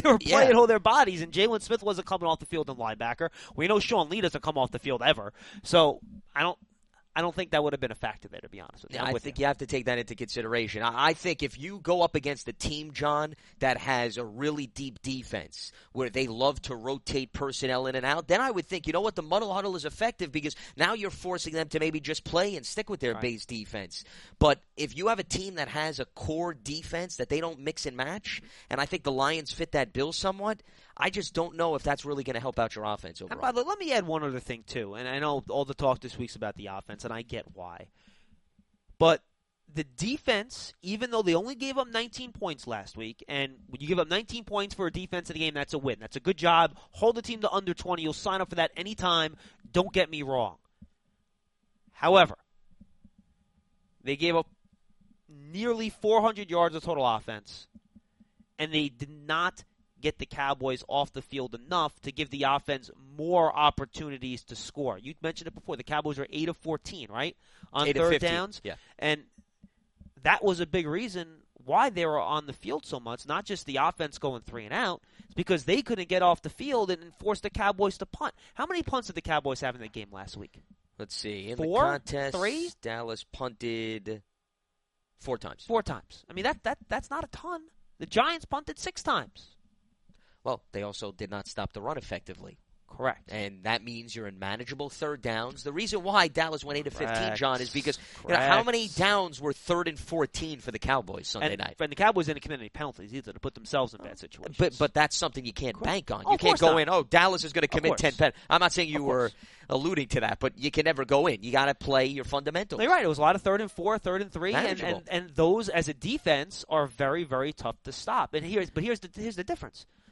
all their bodies, and Jalen Smith wasn't coming off the field in linebacker. We know Sean Lee doesn't come off the field ever. So I don't think that would have been a factor there, to be honest with you. I think you have to take that into consideration. I think if you go up against a team, John, that has a really deep defense where they love to rotate personnel in and out, then I would think, you know what, the muddle huddle is effective because now you're forcing them to maybe just play and stick with their base defense. But if you have a team that has a core defense that they don't mix and match, and I think the Lions fit that bill somewhat, I just don't know if that's really going to help out your offense overall. And by the way, let me add one other thing, too. And I know all the talk this week's about the offense, and I get why. But the defense, even though they only gave up 19 points last week, and when you give up 19 points for a defense in the game, that's a win. That's a good job. Hold the team to under 20. You'll sign up for that anytime. Don't get me wrong. However, they gave up nearly 400 yards of total offense, and they did not get the Cowboys off the field enough to give the offense more opportunities to score. You mentioned it before. The Cowboys are 8 of 14, right? On third downs. Yeah. And that was a big reason why they were on the field so much, not just the offense going 3 and out. It's because they couldn't get off the field and force the Cowboys to punt. How many punts did the Cowboys have in the game last week? Let's see. In 4? the contest, 3? Dallas punted 4 times. 4 times. I mean, that's not a ton. The Giants punted 6 times. Well, they also did not stop the run effectively. Correct. And that means you're in manageable third downs. The reason why Dallas went 8 of 15, John, is because how many downs were 3rd and 14 for the Cowboys Sunday night? And the Cowboys didn't commit any penalties either to put themselves in bad situations. But that's something you can't bank on. Oh, you can't go in, Dallas is going to commit 10 penalties. penalties. I'm not saying you were alluding to that, but you can never go in. You got to play your fundamentals. You're right. It was a lot of 3rd and 4, 3rd and 3, Manageable. and those as a defense are very, very tough to stop. And here's the difference.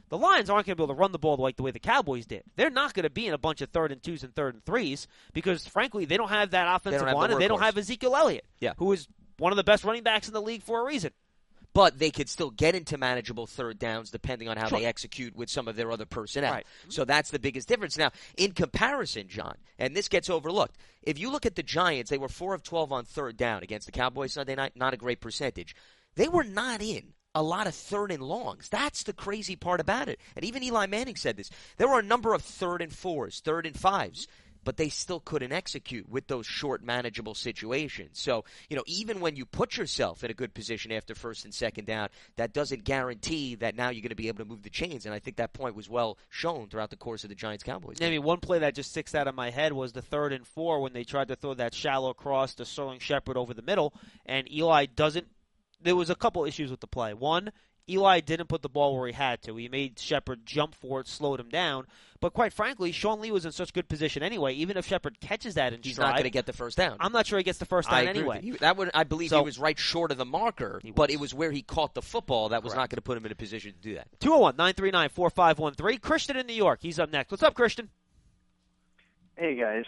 the Lions aren't going to be able to run the ball like the way the Cowboys did. They're not going to be in a bunch of 3rd and 2s and 3rd and 3s because, frankly, they don't have that offensive line, and they don't have Ezekiel Elliott, who is one of the best running backs in the league for a reason. But they could still get into manageable 3rd downs depending on how they execute with some of their other personnel. Right. So that's the biggest difference. Now, in comparison, John, and this gets overlooked, if you look at the Giants, they were 4 of 12 on 3rd down against the Cowboys Sunday night, not a great percentage. They were not in a lot of 3rd and longs. That's the crazy part about it. And even Eli Manning said this. There were a number of 3rd and 4s, 3rd and 5s. But they still couldn't execute with those short, manageable situations. So, even when you put yourself in a good position after 1st and 2nd down, that doesn't guarantee that now you're going to be able to move the chains. And I think that point was well shown throughout the course of the Giants-Cowboys game. I mean, one play that just sticks out of my head was the 3rd and 4 when they tried to throw that shallow cross to Sterling Shepard over the middle, and Eli doesn't. There was a couple issues with the play. One, Eli didn't put the ball where he had to. He made Shepard jump for it, slowed him down. But quite frankly, Sean Lee was in such good position anyway. Even if Shepard catches that in stride, he's not going to get the 1st down. I'm not sure he gets the 1st down anyway. I believe he was right short of the marker, but it was where he caught the football that was not going to put him in a position to do that. 201-939-4513. Christian in New York. He's up next. What's up, Christian? Hey, guys.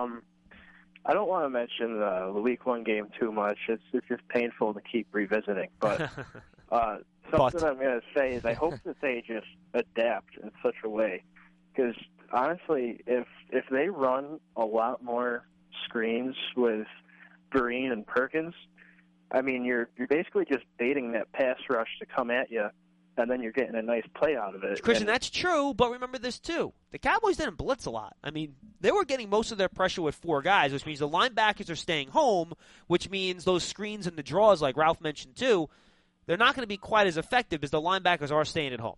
I don't want to mention the Week 1 game too much. It's just painful to keep revisiting. But something I'm going to say is I hope that they just adapt in such a way. Because, honestly, if they run a lot more screens with Vereen and Perkins, I mean, you're basically just baiting that pass rush to come at you, and then you're getting a nice play out of it. Christian, that's true, but remember this, too. The Cowboys didn't blitz a lot. I mean, they were getting most of their pressure with 4 guys, which means the linebackers are staying home, which means those screens and the draws, like Ralph mentioned, too, they're not going to be quite as effective as the linebackers are staying at home.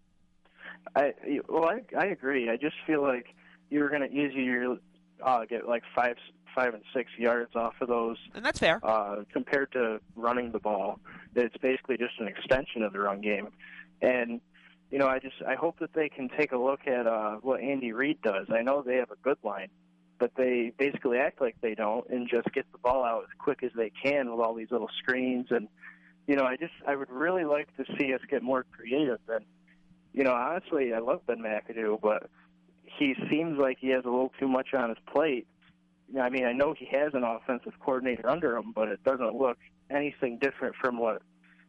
I agree. I just feel like you're going to easier get like 5 and 6 yards off of those. And that's fair. Compared to running the ball. It's basically just an extension of the run game. And, I hope that they can take a look at what Andy Reid does. I know they have a good line, but they basically act like they don't and just get the ball out as quick as they can with all these little screens. And, I would really like to see us get more creative. And, honestly, I love Ben McAdoo, but he seems like he has a little too much on his plate. I mean, I know he has an offensive coordinator under him, but it doesn't look anything different from what,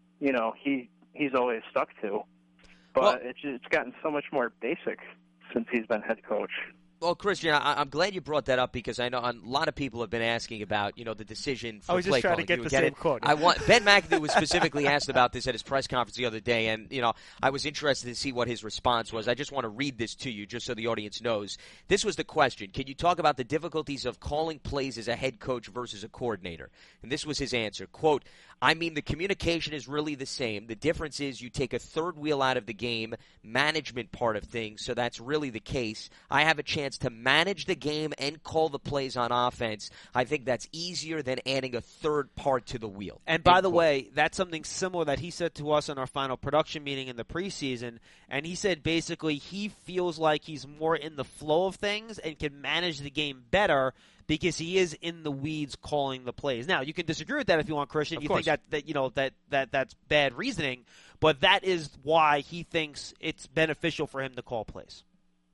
he's always stuck to. But it's gotten so much more basic since he's been head coach. Well, Christian, I'm glad you brought that up because I know a lot of people have been asking about, the decision for play calling. I was just trying to get the same quote. Ben McAdoo was specifically asked about this at his press conference the other day, and, I was interested to see what his response was. I just want to read this to you just so the audience knows. This was the question. Can you talk about the difficulties of calling plays as a head coach versus a coordinator? And this was his answer. Quote, I mean, the communication is really the same. The difference is you take a third wheel out of the game, management part of things, so that's really the case. I have a chance to manage the game and call the plays on offense. I think that's easier than adding a third part to the wheel. And by the way, that's something similar that he said to us in our final production meeting in the preseason, and he said basically he feels like he's more in the flow of things and can manage the game better because he is in the weeds calling the plays. Now, you can disagree with that if you want, Christian. Of you course. think that's bad reasoning, but that is why he thinks it's beneficial for him to call plays.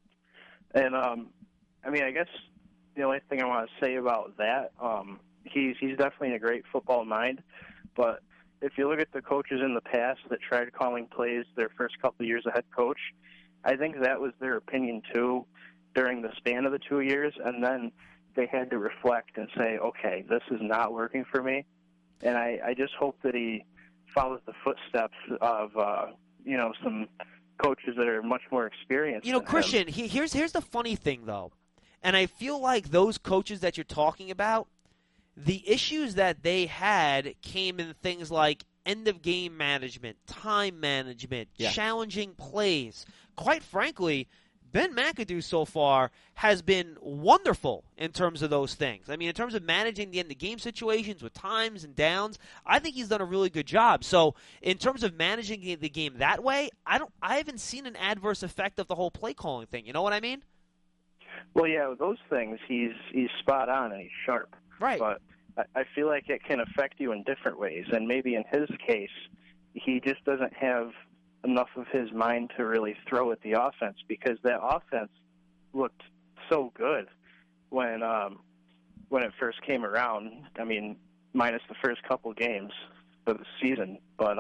And I guess the only thing I want to say about that, he's definitely a great football mind, but if you look at the coaches in the past that tried calling plays their first couple of years as head coach, I think that was their opinion too during the span of the 2 years, and then they had to reflect and say, okay, this is not working for me. And I just hope that he follows the footsteps of, some coaches that are much more experienced. Christian, here's the funny thing, though. And I feel like those coaches that you're talking about, the issues that they had came in things like end-of-game management, time management, challenging plays. Quite frankly, Ben McAdoo so far has been wonderful in terms of those things. I mean, in terms of managing the end-of-game situations with times and downs, I think he's done a really good job. So in terms of managing the game that way, I haven't seen an adverse effect of the whole play-calling thing. You know what I mean? Well, yeah, with those things, he's spot on and he's sharp. Right. But I feel like it can affect you in different ways. And maybe in his case, he just doesn't have enough of his mind to really throw at the offense, because that offense looked so good when it first came around. I mean, minus the first couple games of the season, but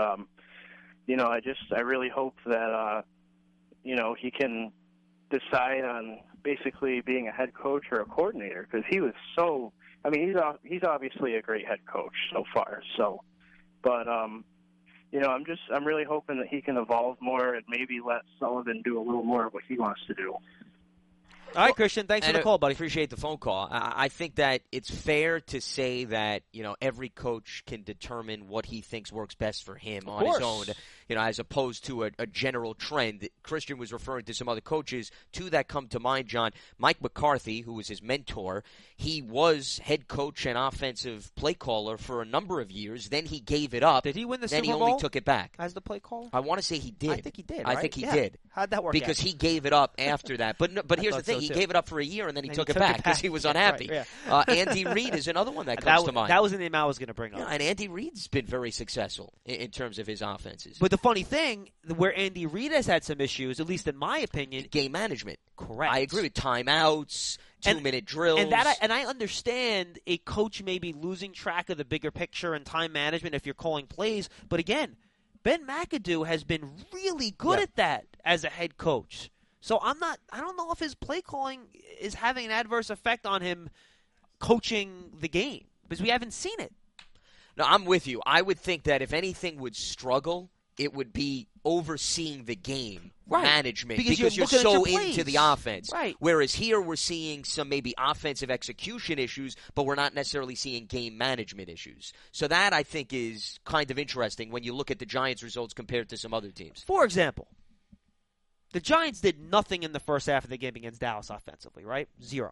I really hope that he can decide on basically being a head coach or a coordinator, because he was so. I mean, he's obviously a great head coach so far. So, but I'm really hoping that he can evolve more and maybe let Sullivan do a little more of what he wants to do. All right, Christian, thanks for the call, buddy. Appreciate the phone call. I think that it's fair to say that, every coach can determine what he thinks works best for him on his own, as opposed to a general trend. Christian was referring to some other coaches, two that come to mind, John. Mike McCarthy, who was his mentor, he was head coach and offensive play caller for a number of years. Then he gave it up. Did he win the Super Bowl? Then he only took it back. As the play caller? I want to say he did. I think he did, right? I think he Yeah. did. How'd that work Because out? he gave it up after that. But here's the thing. He gave it up for a year, and then he took it back because he was unhappy. Right, yeah. Andy Reid is another one that comes to mind. That was the name I was going to bring up. Yeah, and Andy Reid's been very successful in terms of his offenses. But the funny thing, where Andy Reid has had some issues, at least in my opinion, game management. Correct. I agree with timeouts, 2-minute drills. And I understand a coach may be losing track of the bigger picture and time management if you're calling plays. But again, Ben McAdoo has been really good at that as a head coach. So I don't know if his play calling is having an adverse effect on him coaching the game, because we haven't seen it. No, I'm with you. I would think that if anything would struggle, it would be overseeing the game management, because you're so into the offense. Right. Whereas here we're seeing some maybe offensive execution issues, but we're not necessarily seeing game management issues. So that, I think, is kind of interesting when you look at the Giants' results compared to some other teams. For example, the Giants did nothing in the first half of the game against Dallas offensively, right? 0.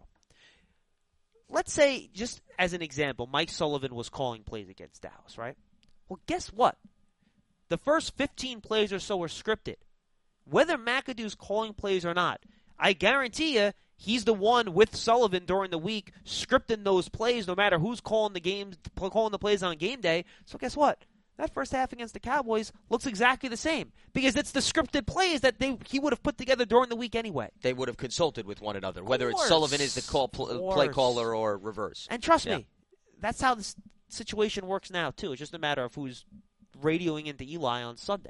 Let's say, just as an example, Mike Sullivan was calling plays against Dallas, right? Well, guess what? The first 15 plays or so were scripted. Whether McAdoo's calling plays or not, I guarantee you he's the one with Sullivan during the week scripting those plays, no matter who's calling the plays on game day. So guess what? That first half against the Cowboys looks exactly the same, because it's the scripted plays that he would have put together during the week anyway. They would have consulted with one another, whether it's Sullivan is the play caller or reverse. And trust me, that's how the situation works now, too. It's just a matter of who's radioing into Eli on Sunday.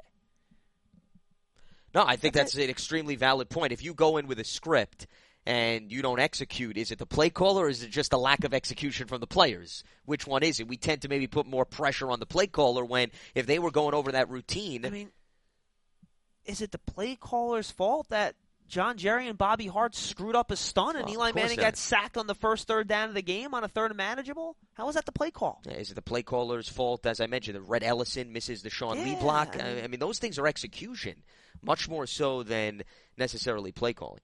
No, I think that's an extremely valid point. If you go in with a script and you don't execute, is it the play caller or is it just a lack of execution from the players? Which one is it? We tend to maybe put more pressure on the play caller when, if they were going over that routine. I mean, is it the play caller's fault that John Jerry and Bobby Hart screwed up a stunt and Eli Manning got sacked on the first third down of the game on a third and manageable? How is that the play call? Yeah, is it the play caller's fault? As I mentioned, the Rhett Ellison misses the Sean Lee block. I mean, those things are execution, much more so than necessarily play calling.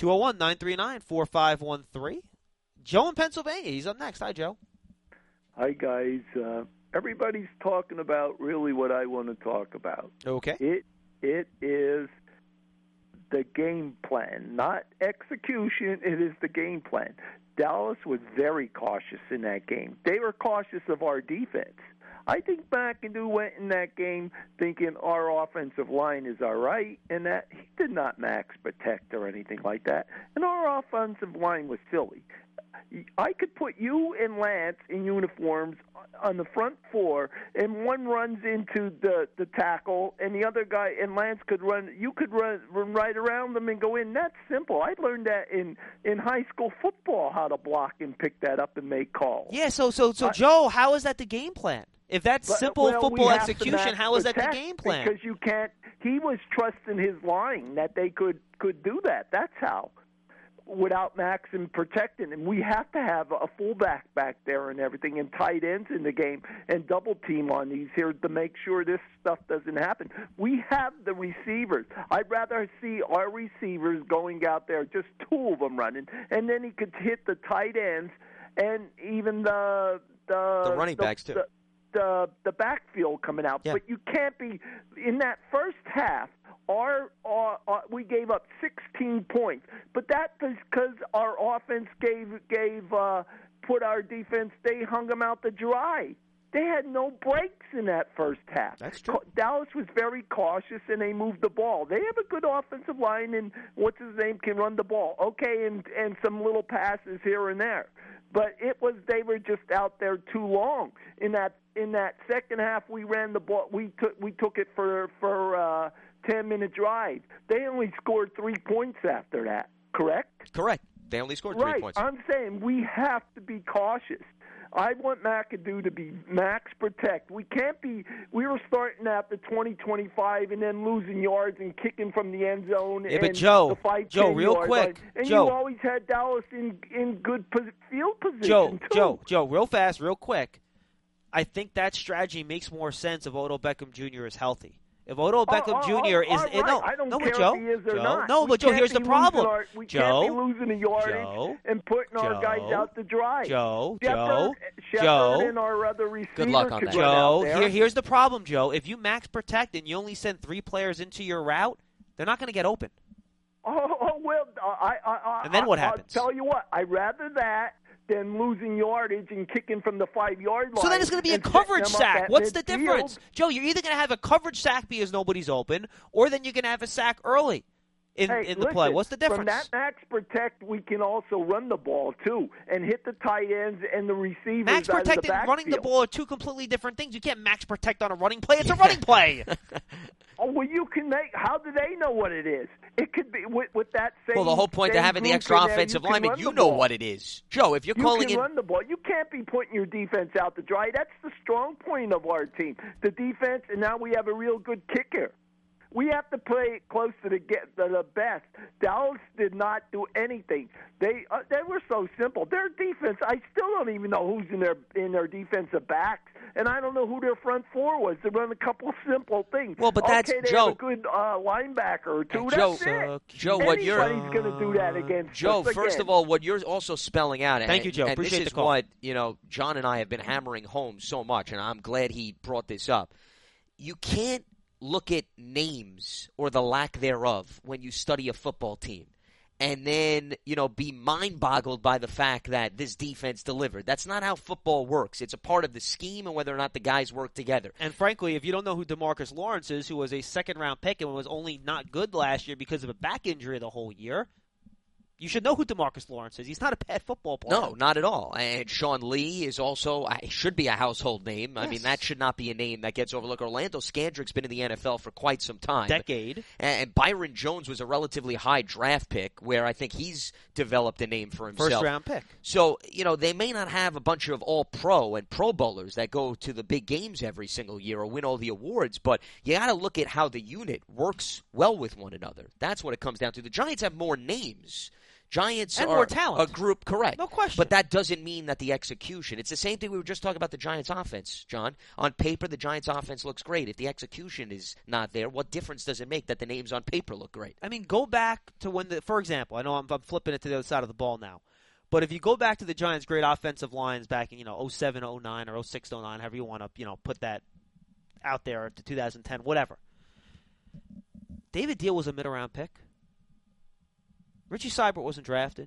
201-939-4513. Joe in Pennsylvania. He's up next. Hi, Joe. Hi, guys. Everybody's talking about really what I want to talk about. Okay. It is the game plan, not execution. It is the game plan. Dallas was very cautious in that game. They were cautious of our defense. I think McAdoo went in that game thinking our offensive line is all right, and that he did not max protect or anything like that. And our offensive line was silly. I could put you and Lance in uniforms on the front four, and one runs into the tackle, and the other guy, and Lance could run. You could run right around them and go in. That's simple. I learned that in high school football, how to block and pick that up and make calls. Yeah. So Joe, how is that the game plan? If that's simple football execution, how is that the game plan? Because you can't. He was trusting his line that they could do that. That's how. Without Max and protecting him. We have to have a fullback back there and everything, and tight ends in the game, and double team on these here to make sure this stuff doesn't happen. We have the receivers. I'd rather see our receivers going out there, just two of them running, and then he could hit the tight ends and even the running backs too. The backfield coming out. Yeah. But you can't be in that first half. We gave up 16 points, but that's because our offense put our defense. They hung them out to dry. They had no breaks in that first half. That's true. Dallas was very cautious, and they moved the ball. They have a good offensive line, and what's-his-name can run the ball. Okay, and some little passes here and there. But they were just out there too long. In that second half, we ran the ball. We took it for 10-minute drive. They only scored 3 points after that. Correct? Correct. They only scored 3 points. I'm saying we have to be cautious. I want McAdoo to be max protect. We can't be. We were starting at the 20-25 and then losing yards and kicking from the end zone. Yeah, and but Joe, the real quick, and Joe, you always had Dallas in good field position too. Joe, real fast, real quick. I think that strategy makes more sense if Odell Beckham Jr. is healthy. If Odell Beckham Jr. is I don't care Joe, if he is or not. No, but Joe, here's the problem. We can't be losing a yardage and putting our guys out to dry. Shepard and our other receiver. Good luck on that. Joe, here's the problem, Joe. If you max protect and you only send 3 players into your route, they're not going to get open. And then what happens? I'll tell you what. I'd rather that than losing yardage and kicking from the 5-yard line. So then it's going to be a coverage sack. What's the difference? Joe, you're either going to have a coverage sack because nobody's open, or then you're going to have a sack early in the play. What's the difference? From that max protect, we can also run the ball, too, and hit the tight ends and the receivers max out of the protect and backfield. running the ball are two completely different things. You can't max protect on a running play. It's a running play. Well, you can make. How do they know what it is? It could be with that same. Well, the whole point of having the extra offensive lineman, you know what it is, Joe. If you're calling in, run the ball. You can't be putting your defense out to dry. That's the strong point of our team, the defense, and now we have a real good kicker. We have to play close to the best. Dallas did not do anything. They were so simple. Their defense, I still don't even know who's in their defensive backs, and I don't know who their front four was. They run a couple of simple things. Well, but that's they Joe. have a good linebacker or two. Joe, that's it. Joe, anybody's going to do that against Joe, us first of all, what you're also spelling out, Thank you, Joe. and Appreciate this is the call. what John and I have been hammering home so much, and I'm glad he brought this up. You can't look at names or the lack thereof when you study a football team and then, be mind-boggled by the fact that this defense delivered. That's not how football works. It's a part of the scheme and whether or not the guys work together. And frankly, if you don't know who DeMarcus Lawrence is, who was a second-round pick and was only not good last year because of a back injury the whole year, you should know who DeMarcus Lawrence is. He's not a bad football player. No, not at all. And Sean Lee is also should be a household name. Yes. I mean, that should not be a name that gets overlooked. Orlando Scandrick's been in the NFL for quite some time. Decade. And Byron Jones was a relatively high draft pick where I think he's developed a name for himself. First-round pick. So, they may not have a bunch of all-pro and pro bowlers that go to the big games every single year or win all the awards, but you got to look at how the unit works well with one another. That's what it comes down to. The Giants have more names. Giants and are more talent. A group, correct. No question. But that doesn't mean that the execution. It's the same thing we were just talking about the Giants' offense, John. On paper, the Giants' offense looks great. If the execution is not there, what difference does it make that the names on paper look great? I mean, go back to when for example, I know I'm flipping it to the other side of the ball now, but if you go back to the Giants' great offensive lines back in 07, 09, or 06, 09, however you want to put that out there to 2010, whatever. David Deal was a mid-round pick. Richie Seibert wasn't drafted.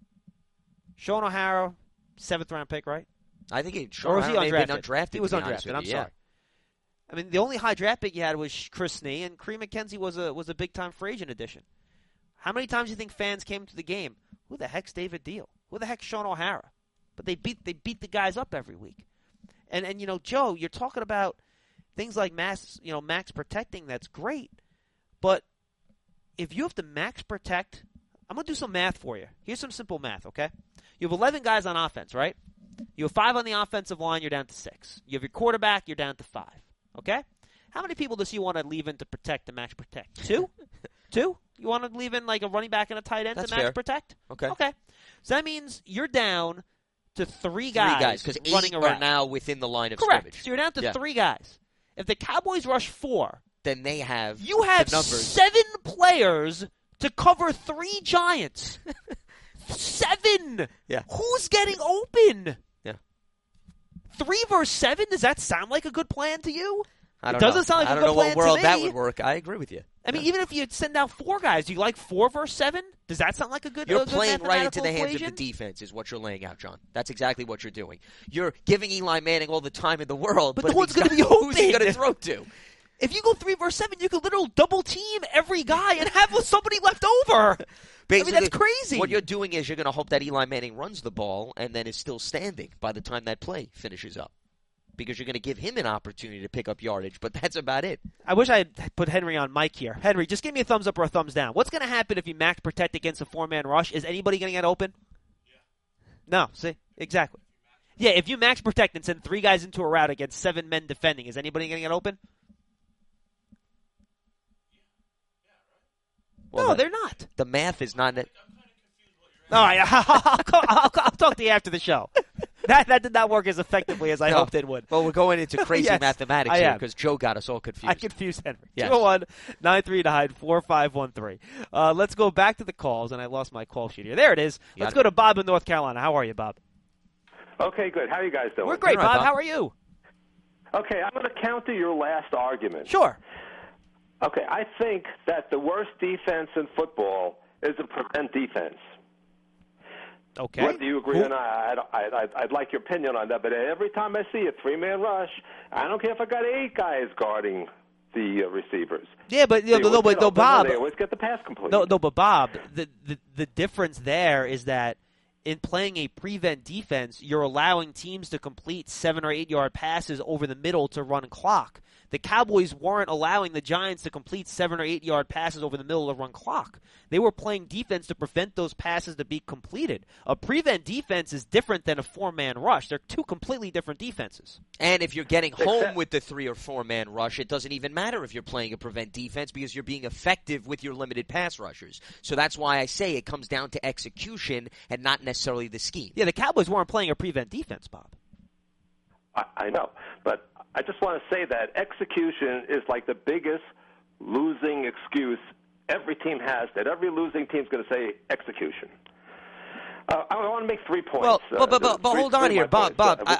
Sean O'Hara, 7th-round pick, right? I think or was he undrafted? Undrafted. He was undrafted. I'm sorry. I mean, the only high draft pick you had was Chris Snee, and Kareem McKenzie was a big-time free agent addition. How many times do you think fans came to the game? Who the heck's David Deal? Who the heck's Sean O'Hara? But they beat the guys up every week. And Joe, you're talking about things like max protecting. That's great, but if you have to max protect. I'm going to do some math for you. Here's some simple math, okay? You have 11 guys on offense, right? You have 5 on the offensive line, you're down to 6. You have your quarterback, you're down to 5, okay? How many people does he want to leave in to protect to max protect? 2? 2? You want to leave in like a running back and a tight end That's to max fair. Protect? Okay. So that means you're down to 3 guys because running 8 around. are now within the line of Correct. scrimmage. So you're down to 3 guys. If the Cowboys rush 4, then they have you have the numbers. 7 players to cover 3 Giants. 7! Yeah. Who's getting open? Yeah. 3 versus 7? Does that sound like a good plan to you? I don't It doesn't know. sound like I a don't good know what plan world to that me. would work. I agree with you. I mean, even if you send out 4 guys, do you like 4 versus 7? Does that sound like a good? You're a good playing right into mathematical the hands equation? of the defense, is what you're laying out, John. That's exactly what you're doing. You're giving Eli Manning all the time in the world, But but no one's going to be who's he open. going to throw to? If you go 3 versus 7, you could literally double team every guy and have somebody left over. Basically, I mean, that's crazy. What you're doing is you're going to hope that Eli Manning runs the ball and then is still standing by the time that play finishes up. Because you're going to give him an opportunity to pick up yardage, but that's about it. I wish I had put Henry on mic here. Henry, just give me a thumbs up or a thumbs down. What's going to happen if you max protect against a 4-man rush? Is anybody going to get open? Yeah. No, see? Exactly. Yeah, if you max protect and send 3 guys into a route against 7 men defending, is anybody going to get open? Well, No, they're not. The math is not... All right, I'll talk to you after the show. That did not work as effectively as I hoped it would. Well, we're going into crazy Yes, mathematics I here am. because Joe got us all confused. I confused Henry. Yes. 201-939-4513. Let's go back to the calls, and I lost my call sheet here. There it is. Let's go to Bob in North Carolina. How are you, Bob? Okay, good. How are you guys doing? We're great, All right, Bob. Bob. How are you? Okay, I'm going to counter your last argument. Sure. Okay, I think that the worst defense in football is a prevent defense. Okay. Whether you agree or not, I'd like your opinion on that. But every time I see a 3-man rush, I don't care if I got 8 guys guarding the receivers. Yeah, but They always get open, Bob. they always get the pass complete. No, but Bob, the difference there is that in playing a prevent defense, you're allowing teams to complete 7 or 8 yard passes over the middle to run clock. The Cowboys weren't allowing the Giants to complete 7 or 8 yard passes over the middle to run clock. They were playing defense to prevent those passes to be completed. A prevent defense is different than a 4-man rush. They're 2 completely different defenses. And if you're getting home with the 3 or 4-man rush, it doesn't even matter if you're playing a prevent defense because you're being effective with your limited pass rushers. So that's why I say it comes down to execution and not necessarily the scheme. Yeah, the Cowboys weren't playing a prevent defense, Bob. I know, but I just want to say that execution is like the biggest losing excuse every team has, that every losing team is going to say execution. I want to make 3 points. Well, but hold on here, Bob.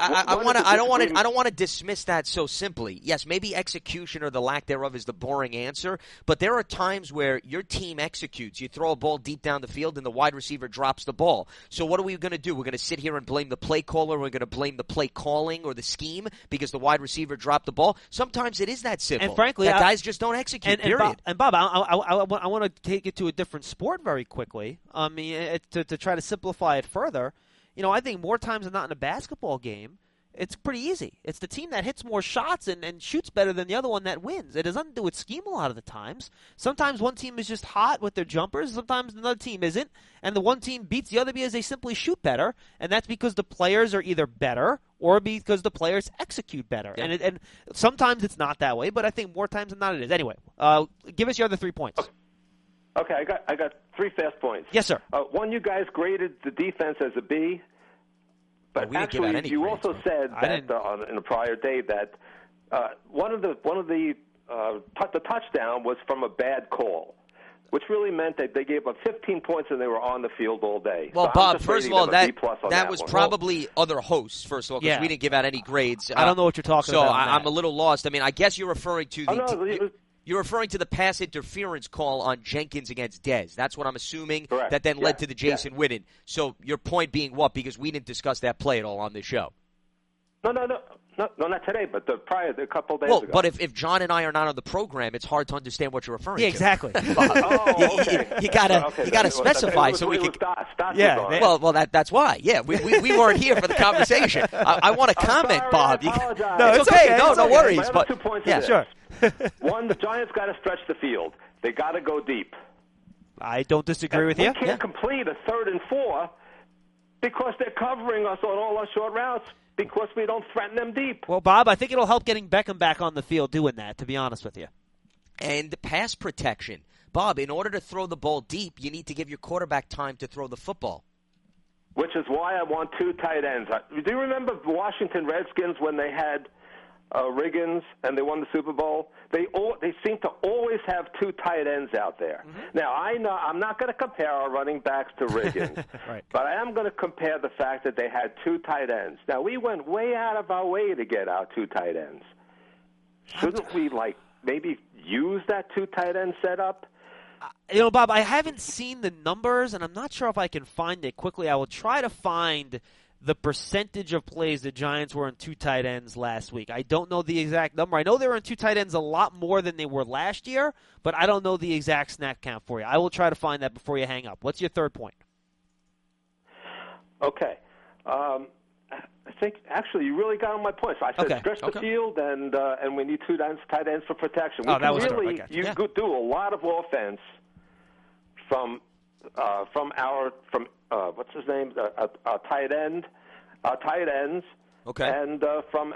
I don't want to to dismiss that so simply. Yes, maybe execution or the lack thereof is the boring answer, but there are times where your team executes. You throw a ball deep down the field and the wide receiver drops the ball. So what are we going to do? We're going to sit here and blame the play caller. We're going to blame the play calling or the scheme because the wide receiver dropped the ball. Sometimes it is that simple. And frankly, that guys just don't execute. Period. And Bob, I want to take it to a different sport very quickly. I mean, to try to simplify it further, I think more times than not in a basketball game, it's pretty easy. It's the team that hits more shots and shoots better than the other one that wins. It has nothing to do with scheme a lot of the times. Sometimes one team is just hot with their jumpers. Sometimes another team isn't. And the one team beats the other because they simply shoot better. And that's because the players are either better or because the players execute better. Yeah. And sometimes it's not that way, but I think more times than not it is. Anyway, give us your other 3 points. Okay, I got 3 fast points. Yes, sir. One, you guys graded the defense as a B, but we didn't give out actually any you grades, also said that in a prior day that one of the touchdown was from a bad call, which really meant that they gave up 15 points and they were on the field all day. Well, so Bob, first of all, that was one. probably other hosts, first of all, because we didn't give out any grades. I don't know what you're talking about. So I'm a little lost. I mean, I guess you're referring to the you're referring to the pass interference call on Jenkins against Dez. That's what I'm assuming. Correct. That then led to the Jason Witten. So your point being what? Because we didn't discuss that play at all on this show. No, not today, but a couple days ago. But if John and I are not on the program, it's hard to understand what you're referring to. Yeah, exactly. Okay. You gotta specify so we can. Well, that's why. Yeah, we weren't here for the conversation. I want to comment, Bob. No, it's okay. No worries. But 2 points. Yeah, sure. One, the Giants got to stretch the field. They got to go deep. I don't disagree with you. We can't complete a 3rd and 4 because they're covering us on all our short routes because we don't threaten them deep. Well, Bob, I think it'll help getting Beckham back on the field doing that, to be honest with you. And pass protection. Bob, in order to throw the ball deep, you need to give your quarterback time to throw the football. Which is why I want 2 tight ends. Do you remember the Washington Redskins when they had Riggins and they won the Super Bowl? They seem to always have 2 tight ends out there. Mm-hmm. Now, I know I'm not going to compare our running backs to Riggins, right. But I am going to compare the fact that they had 2 tight ends. Now, we went way out of our way to get our 2 tight ends. Shouldn't we, maybe use that 2 tight end setup? Bob, I haven't seen the numbers, and I'm not sure if I can find it quickly. I will try to find the percentage of plays the Giants were in two tight ends last week. I don't know the exact number. I know they were in two tight ends a lot more than they were last year, but I don't know the exact snap count for you. I will try to find that before you hang up. What's your third point? Okay. I think actually you really got on my point. So I said stretch the field, and we need two tight ends for protection. We can really could do a lot of offense from what's his name? Tight ends. Okay. And from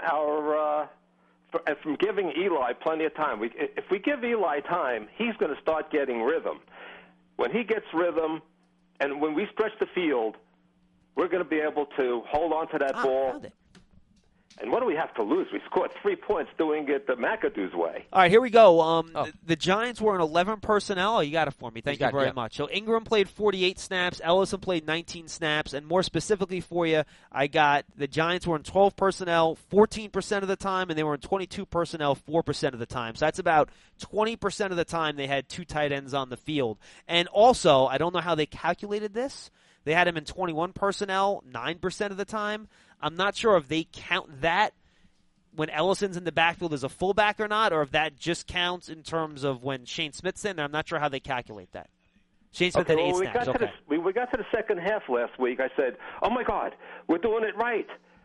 giving Eli plenty of time. If we give Eli time, he's going to start getting rhythm. When he gets rhythm, and when we stretch the field, we're going to be able to hold on to that ball. And what do we have to lose? We scored 3 points doing it the McAdoo's way. All right, here we go. The Giants were in 11 personnel. Oh, you got it for me. Thank you very much. So Ingram played 48 snaps. Ellison played 19 snaps. And more specifically for you, I got the Giants were in 12 personnel 14% of the time, and they were in 22 personnel 4% of the time. So that's about 20% of the time they had two tight ends on the field. And also, I don't know how they calculated this. They had him in 21 personnel 9% of the time. I'm not sure if they count that when Ellison's in the backfield as a fullback or not, or if that just counts in terms of when Shane Smith's in there. I'm not sure how they calculate that. Shane Smith had 8 snaps. We got to the second half last week. I said, "Oh my God, we're doing it right.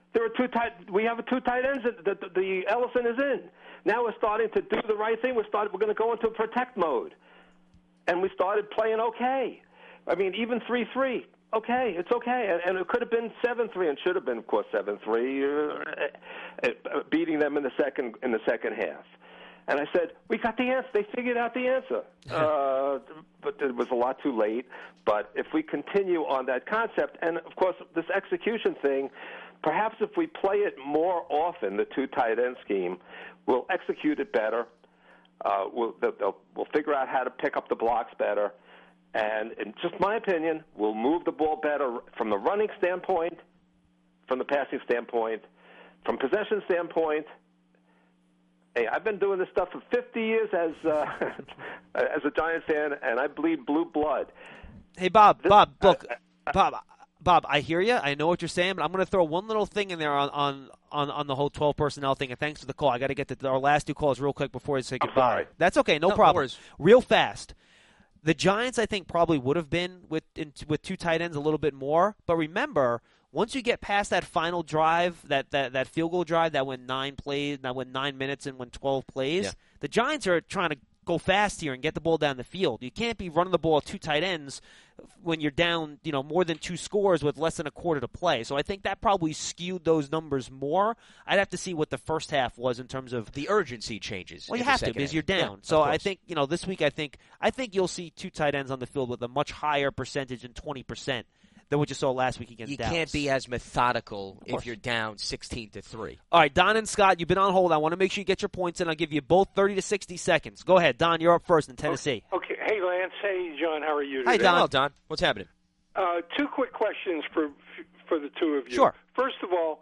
We have two tight ends that the Ellison is in. Now we're starting to do the right thing. We're going to go into protect mode, and we started playing okay. I mean, even 3-3." Okay, it's okay, and it could have been 7-3, and should have been, of course, 7-3, beating them in the second half. And I said, we got the answer. They figured out the answer, but it was a lot too late. But if we continue on that concept, and of course, this execution thing, perhaps if we play it more often, the two tight end scheme, we'll execute it better. We'll figure out how to pick up the blocks better. And in just my opinion, we'll move the ball better from the running standpoint, from the passing standpoint, from possession standpoint. Hey, I've been doing this stuff for 50 years as a Giants fan, and I bleed blue blood. Hey, Bob, look, Bob, I hear you. I know what you're saying, but I'm going to throw one little thing in there on the whole 12 personnel thing. And thanks for the call. I got to get to our last two calls real quick before I say goodbye. Sorry. That's okay, no problem. Real fast. The Giants, I think, probably would have been with two tight ends a little bit more. But remember, once you get past that final drive, that field goal drive that went 9 minutes and went 12 plays, the Giants are trying to go fast here and get the ball down the field. You can't be running the ball at two tight ends when you're down, more than 2 scores with less than a quarter to play. So I think that probably skewed those numbers more. I'd have to see what the first half was in terms of the urgency changes. Well, you have to because you're down. Yeah, so I think this week I think you'll see two tight ends on the field with a much higher percentage than 20% than what you saw last week against Dallas. You can't be as methodical if you're down 16-3. All right, Don and Scott, you've been on hold. I want to make sure you get your points in. I'll give you both 30 to 60 seconds. Go ahead, Don. You're up first in Tennessee. Okay. Hey, Lance. Hey, John. How are you today? Hi, Don. Hello, Don. What's happening? 2 quick questions for the two of you. Sure. First of all,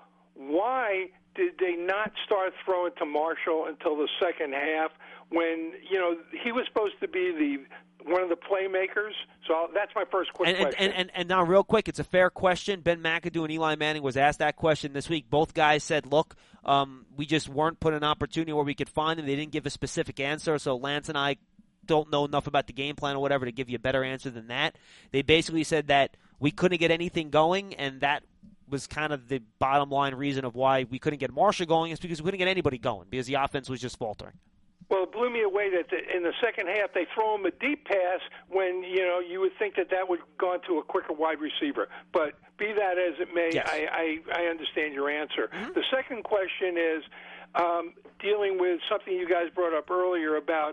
why did they not start throwing to Marshall until the second half when, he was supposed to be one of the playmakers? So that's my first quick question. And now, real quick, it's a fair question. Ben McAdoo and Eli Manning was asked that question this week. Both guys said, look, we just weren't put an opportunity where we could find him. They didn't give a specific answer, so Lance and I don't know enough about the game plan or whatever to give you a better answer than that. They basically said that we couldn't get anything going, and that was kind of the bottom line reason of why we couldn't get Marshall going is because we couldn't get anybody going because the offense was just faltering. Well, it blew me away that in the second half they throw him a deep pass when, you would think that would have gone to a quicker wide receiver. But be that as it may, yes. I understand your answer. Mm-hmm. The second question is dealing with something you guys brought up earlier about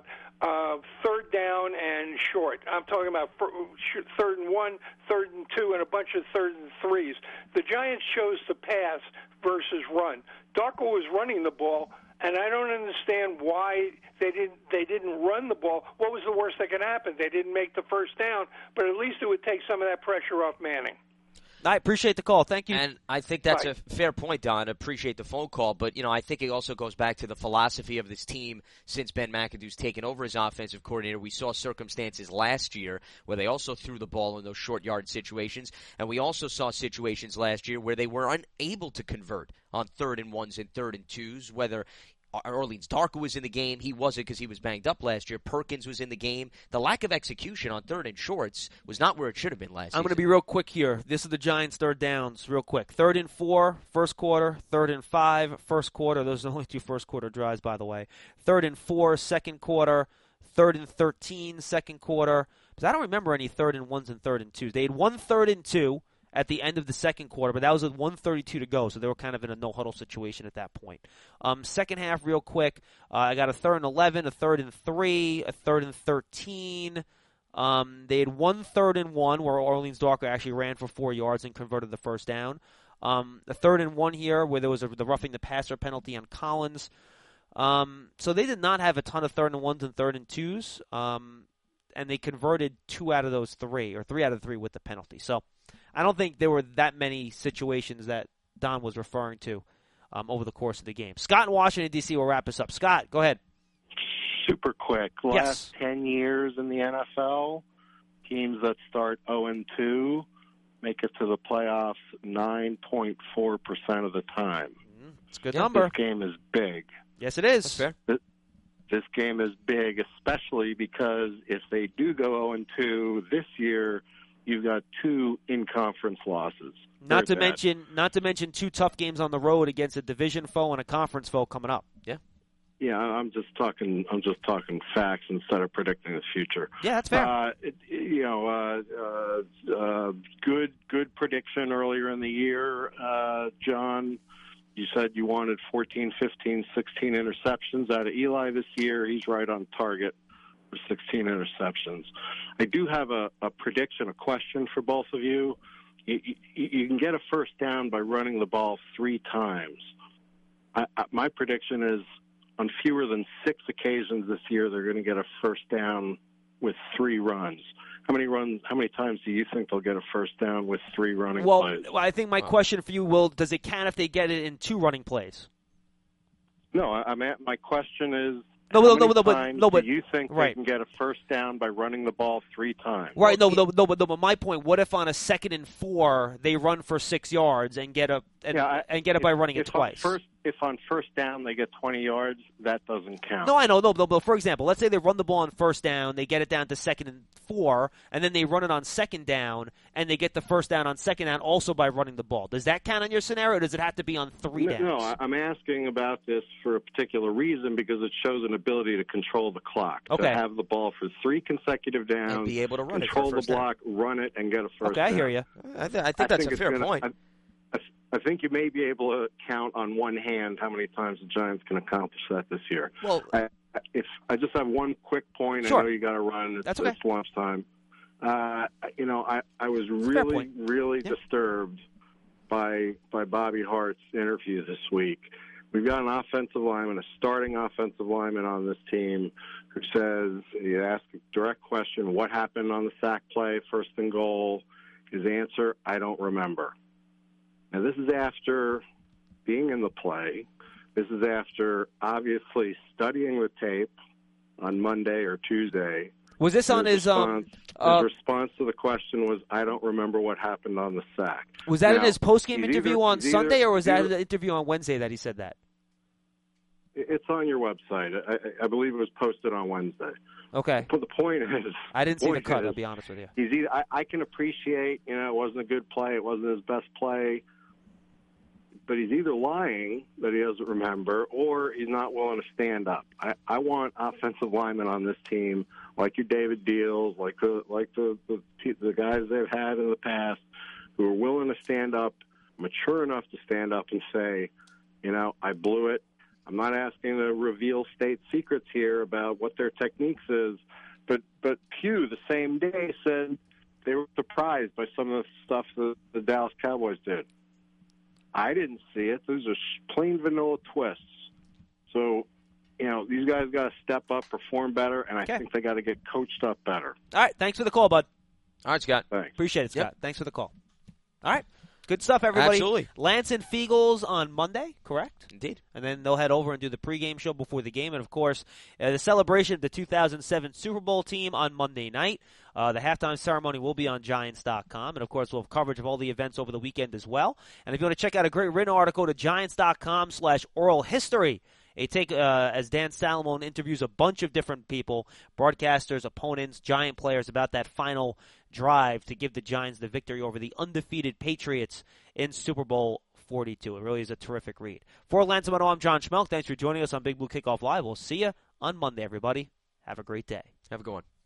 third down and short. I'm talking about 3rd and 1, 3rd and 2, and a bunch of 3rd and 3s. The Giants chose to pass versus run. Darko was running the ball, and I don't understand why they didn't run the ball. What was the worst that could happen? They didn't make the first down, but at least it would take some of that pressure off Manning. I appreciate the call. Thank you. And I think that's a fair point, Don. I appreciate the phone call. But, I think it also goes back to the philosophy of this team since Ben McAdoo's taken over as offensive coordinator. We saw circumstances last year where they also threw the ball in those short yard situations. And we also saw situations last year where they were unable to convert on 3rd and 1s and 3rd and 2s, whether Orleans Darkwa was in the game. He wasn't because he was banged up last year. Perkins was in the game. The lack of execution on 3rd and shorts was not where it should have been last season. I'm going to be real quick here. This is the Giants' 3rd downs, real quick. 3rd and 4, first quarter. 3rd and 5, first quarter. Those are the only 2 first-quarter drives, by the way. 3rd and 4, second quarter. 3rd and 13, second quarter. Because I don't remember any 3rd and 1s and 3rd and 2s. They had 1 3rd and 2 at the end of the second quarter, but that was with 1:32 to go, so they were kind of in a no-huddle situation at that point. Second half, real quick, I got a 3rd and 11, a 3rd and 3, a 3rd and 13. They had 1 3rd and 1 where Orleans Darkwa actually ran for 4 yards and converted the first down. A 3rd and 1 here where there was the roughing the passer penalty on Collins. So they did not have a ton of 3rd and 1s and 3rd and 2s, and they converted 2 out of those 3, or 3 out of 3 with the penalty. So I don't think there were that many situations that Don was referring to over the course of the game. Scott in Washington, D.C. will wrap us up. Scott, go ahead. Super quick. Last Yes. 10 years in the NFL, teams that start 0-2 make it to the playoffs 9.4% of the time. It's a good number. This game is big. Yes, it is. That's fair. This game is big, especially because if they do go 0-2 this year, you've got 2 in-conference losses. Not to Very bad. mention 2 tough games on the road against a division foe and a conference foe coming up. Yeah, I'm just talking facts instead of predicting the future. Yeah, that's fair. Good prediction earlier in the year, John. You said you wanted 14, 15, 16 interceptions out of Eli this year. He's right on target for 16 interceptions. I do have a prediction, a question for both of you. You can get a first down by running the ball 3 times. My prediction is on fewer than 6 occasions this year, they're going to get a first down with 3 runs. How many times do you think they'll get a first down with 3 running plays? Well, I think my question for you, Will, does it count if they get it in 2 running plays? No, my question is, do you think right. they can get a first down by running the ball 3 times? Right. But my point: what if on a 2nd and 4 they run for 6 yards and get it by running it twice? If on first down they get 20 yards, that doesn't count. No, I know. No, but for example, let's say they run the ball on first down, they get it down to 2nd and 4, and then they run it on 2nd down, and they get the first down on 2nd down also by running the ball. Does that count on your scenario, or does it have to be on 3 downs? No, I'm asking about this for a particular reason because it shows an ability to control the clock. Okay. To have the ball for 3 consecutive downs, And be able to run control it for a the first down. block, run it, and get a first down. Okay, I hear you. I think that's a fair point. I think you may be able to count on one hand how many times the Giants can accomplish that this year. Well, I just have one quick point. Sure. I know you got to run. That's okay. It's lunchtime. I was really disturbed by Bobby Hart's interview this week. We've got an offensive lineman, a starting offensive lineman on this team, who says, he asked a direct question, what happened on the sack play, 1st and goal? His answer, I don't remember. Now, this is after being in the play. This is after obviously studying the tape on Monday or Tuesday. Was this on his response to the question was, I don't remember what happened on the sack. Was that now, in his post-game interview on Sunday, or was that in the interview on Wednesday that he said that? It's on your website. I believe it was posted on Wednesday. Okay. But the point is, I didn't see the cut, I'll be honest with you. He's either, I can appreciate, it wasn't a good play, it wasn't his best play, but he's either lying that he doesn't remember, or he's not willing to stand up. I want offensive linemen on this team, like your David Deals, like the guys they've had in the past, who are willing to stand up, mature enough to stand up and say, I blew it. I'm not asking to reveal state secrets here about what their techniques is, but Pugh the same day said they were surprised by some of the stuff that the Dallas Cowboys did. I didn't see it. Those are plain vanilla twists. So, these guys got to step up, perform better, and I think they got to get coached up better. All right, thanks for the call, bud. All right, Scott. Thanks. Appreciate it, Scott. Yep. Thanks for the call. All right. Good stuff, everybody. Absolutely. Lance and Fiegels on Monday, correct? Indeed. And then they'll head over and do the pregame show before the game. And, of course, the celebration of the 2007 Super Bowl team on Monday night. The halftime ceremony will be on Giants.com. And, of course, we'll have coverage of all the events over the weekend as well. And if you want to check out a great written article, to Giants.com/oral history. As Dan Salamone interviews a bunch of different people, broadcasters, opponents, Giant players, about that final drive to give the Giants the victory over the undefeated Patriots in Super Bowl 42. It really is a terrific read. For Lance Romano, I'm John Schmelk. Thanks for joining us on Big Blue Kickoff Live. We'll see you on Monday, everybody. Have a great day. Have a good one.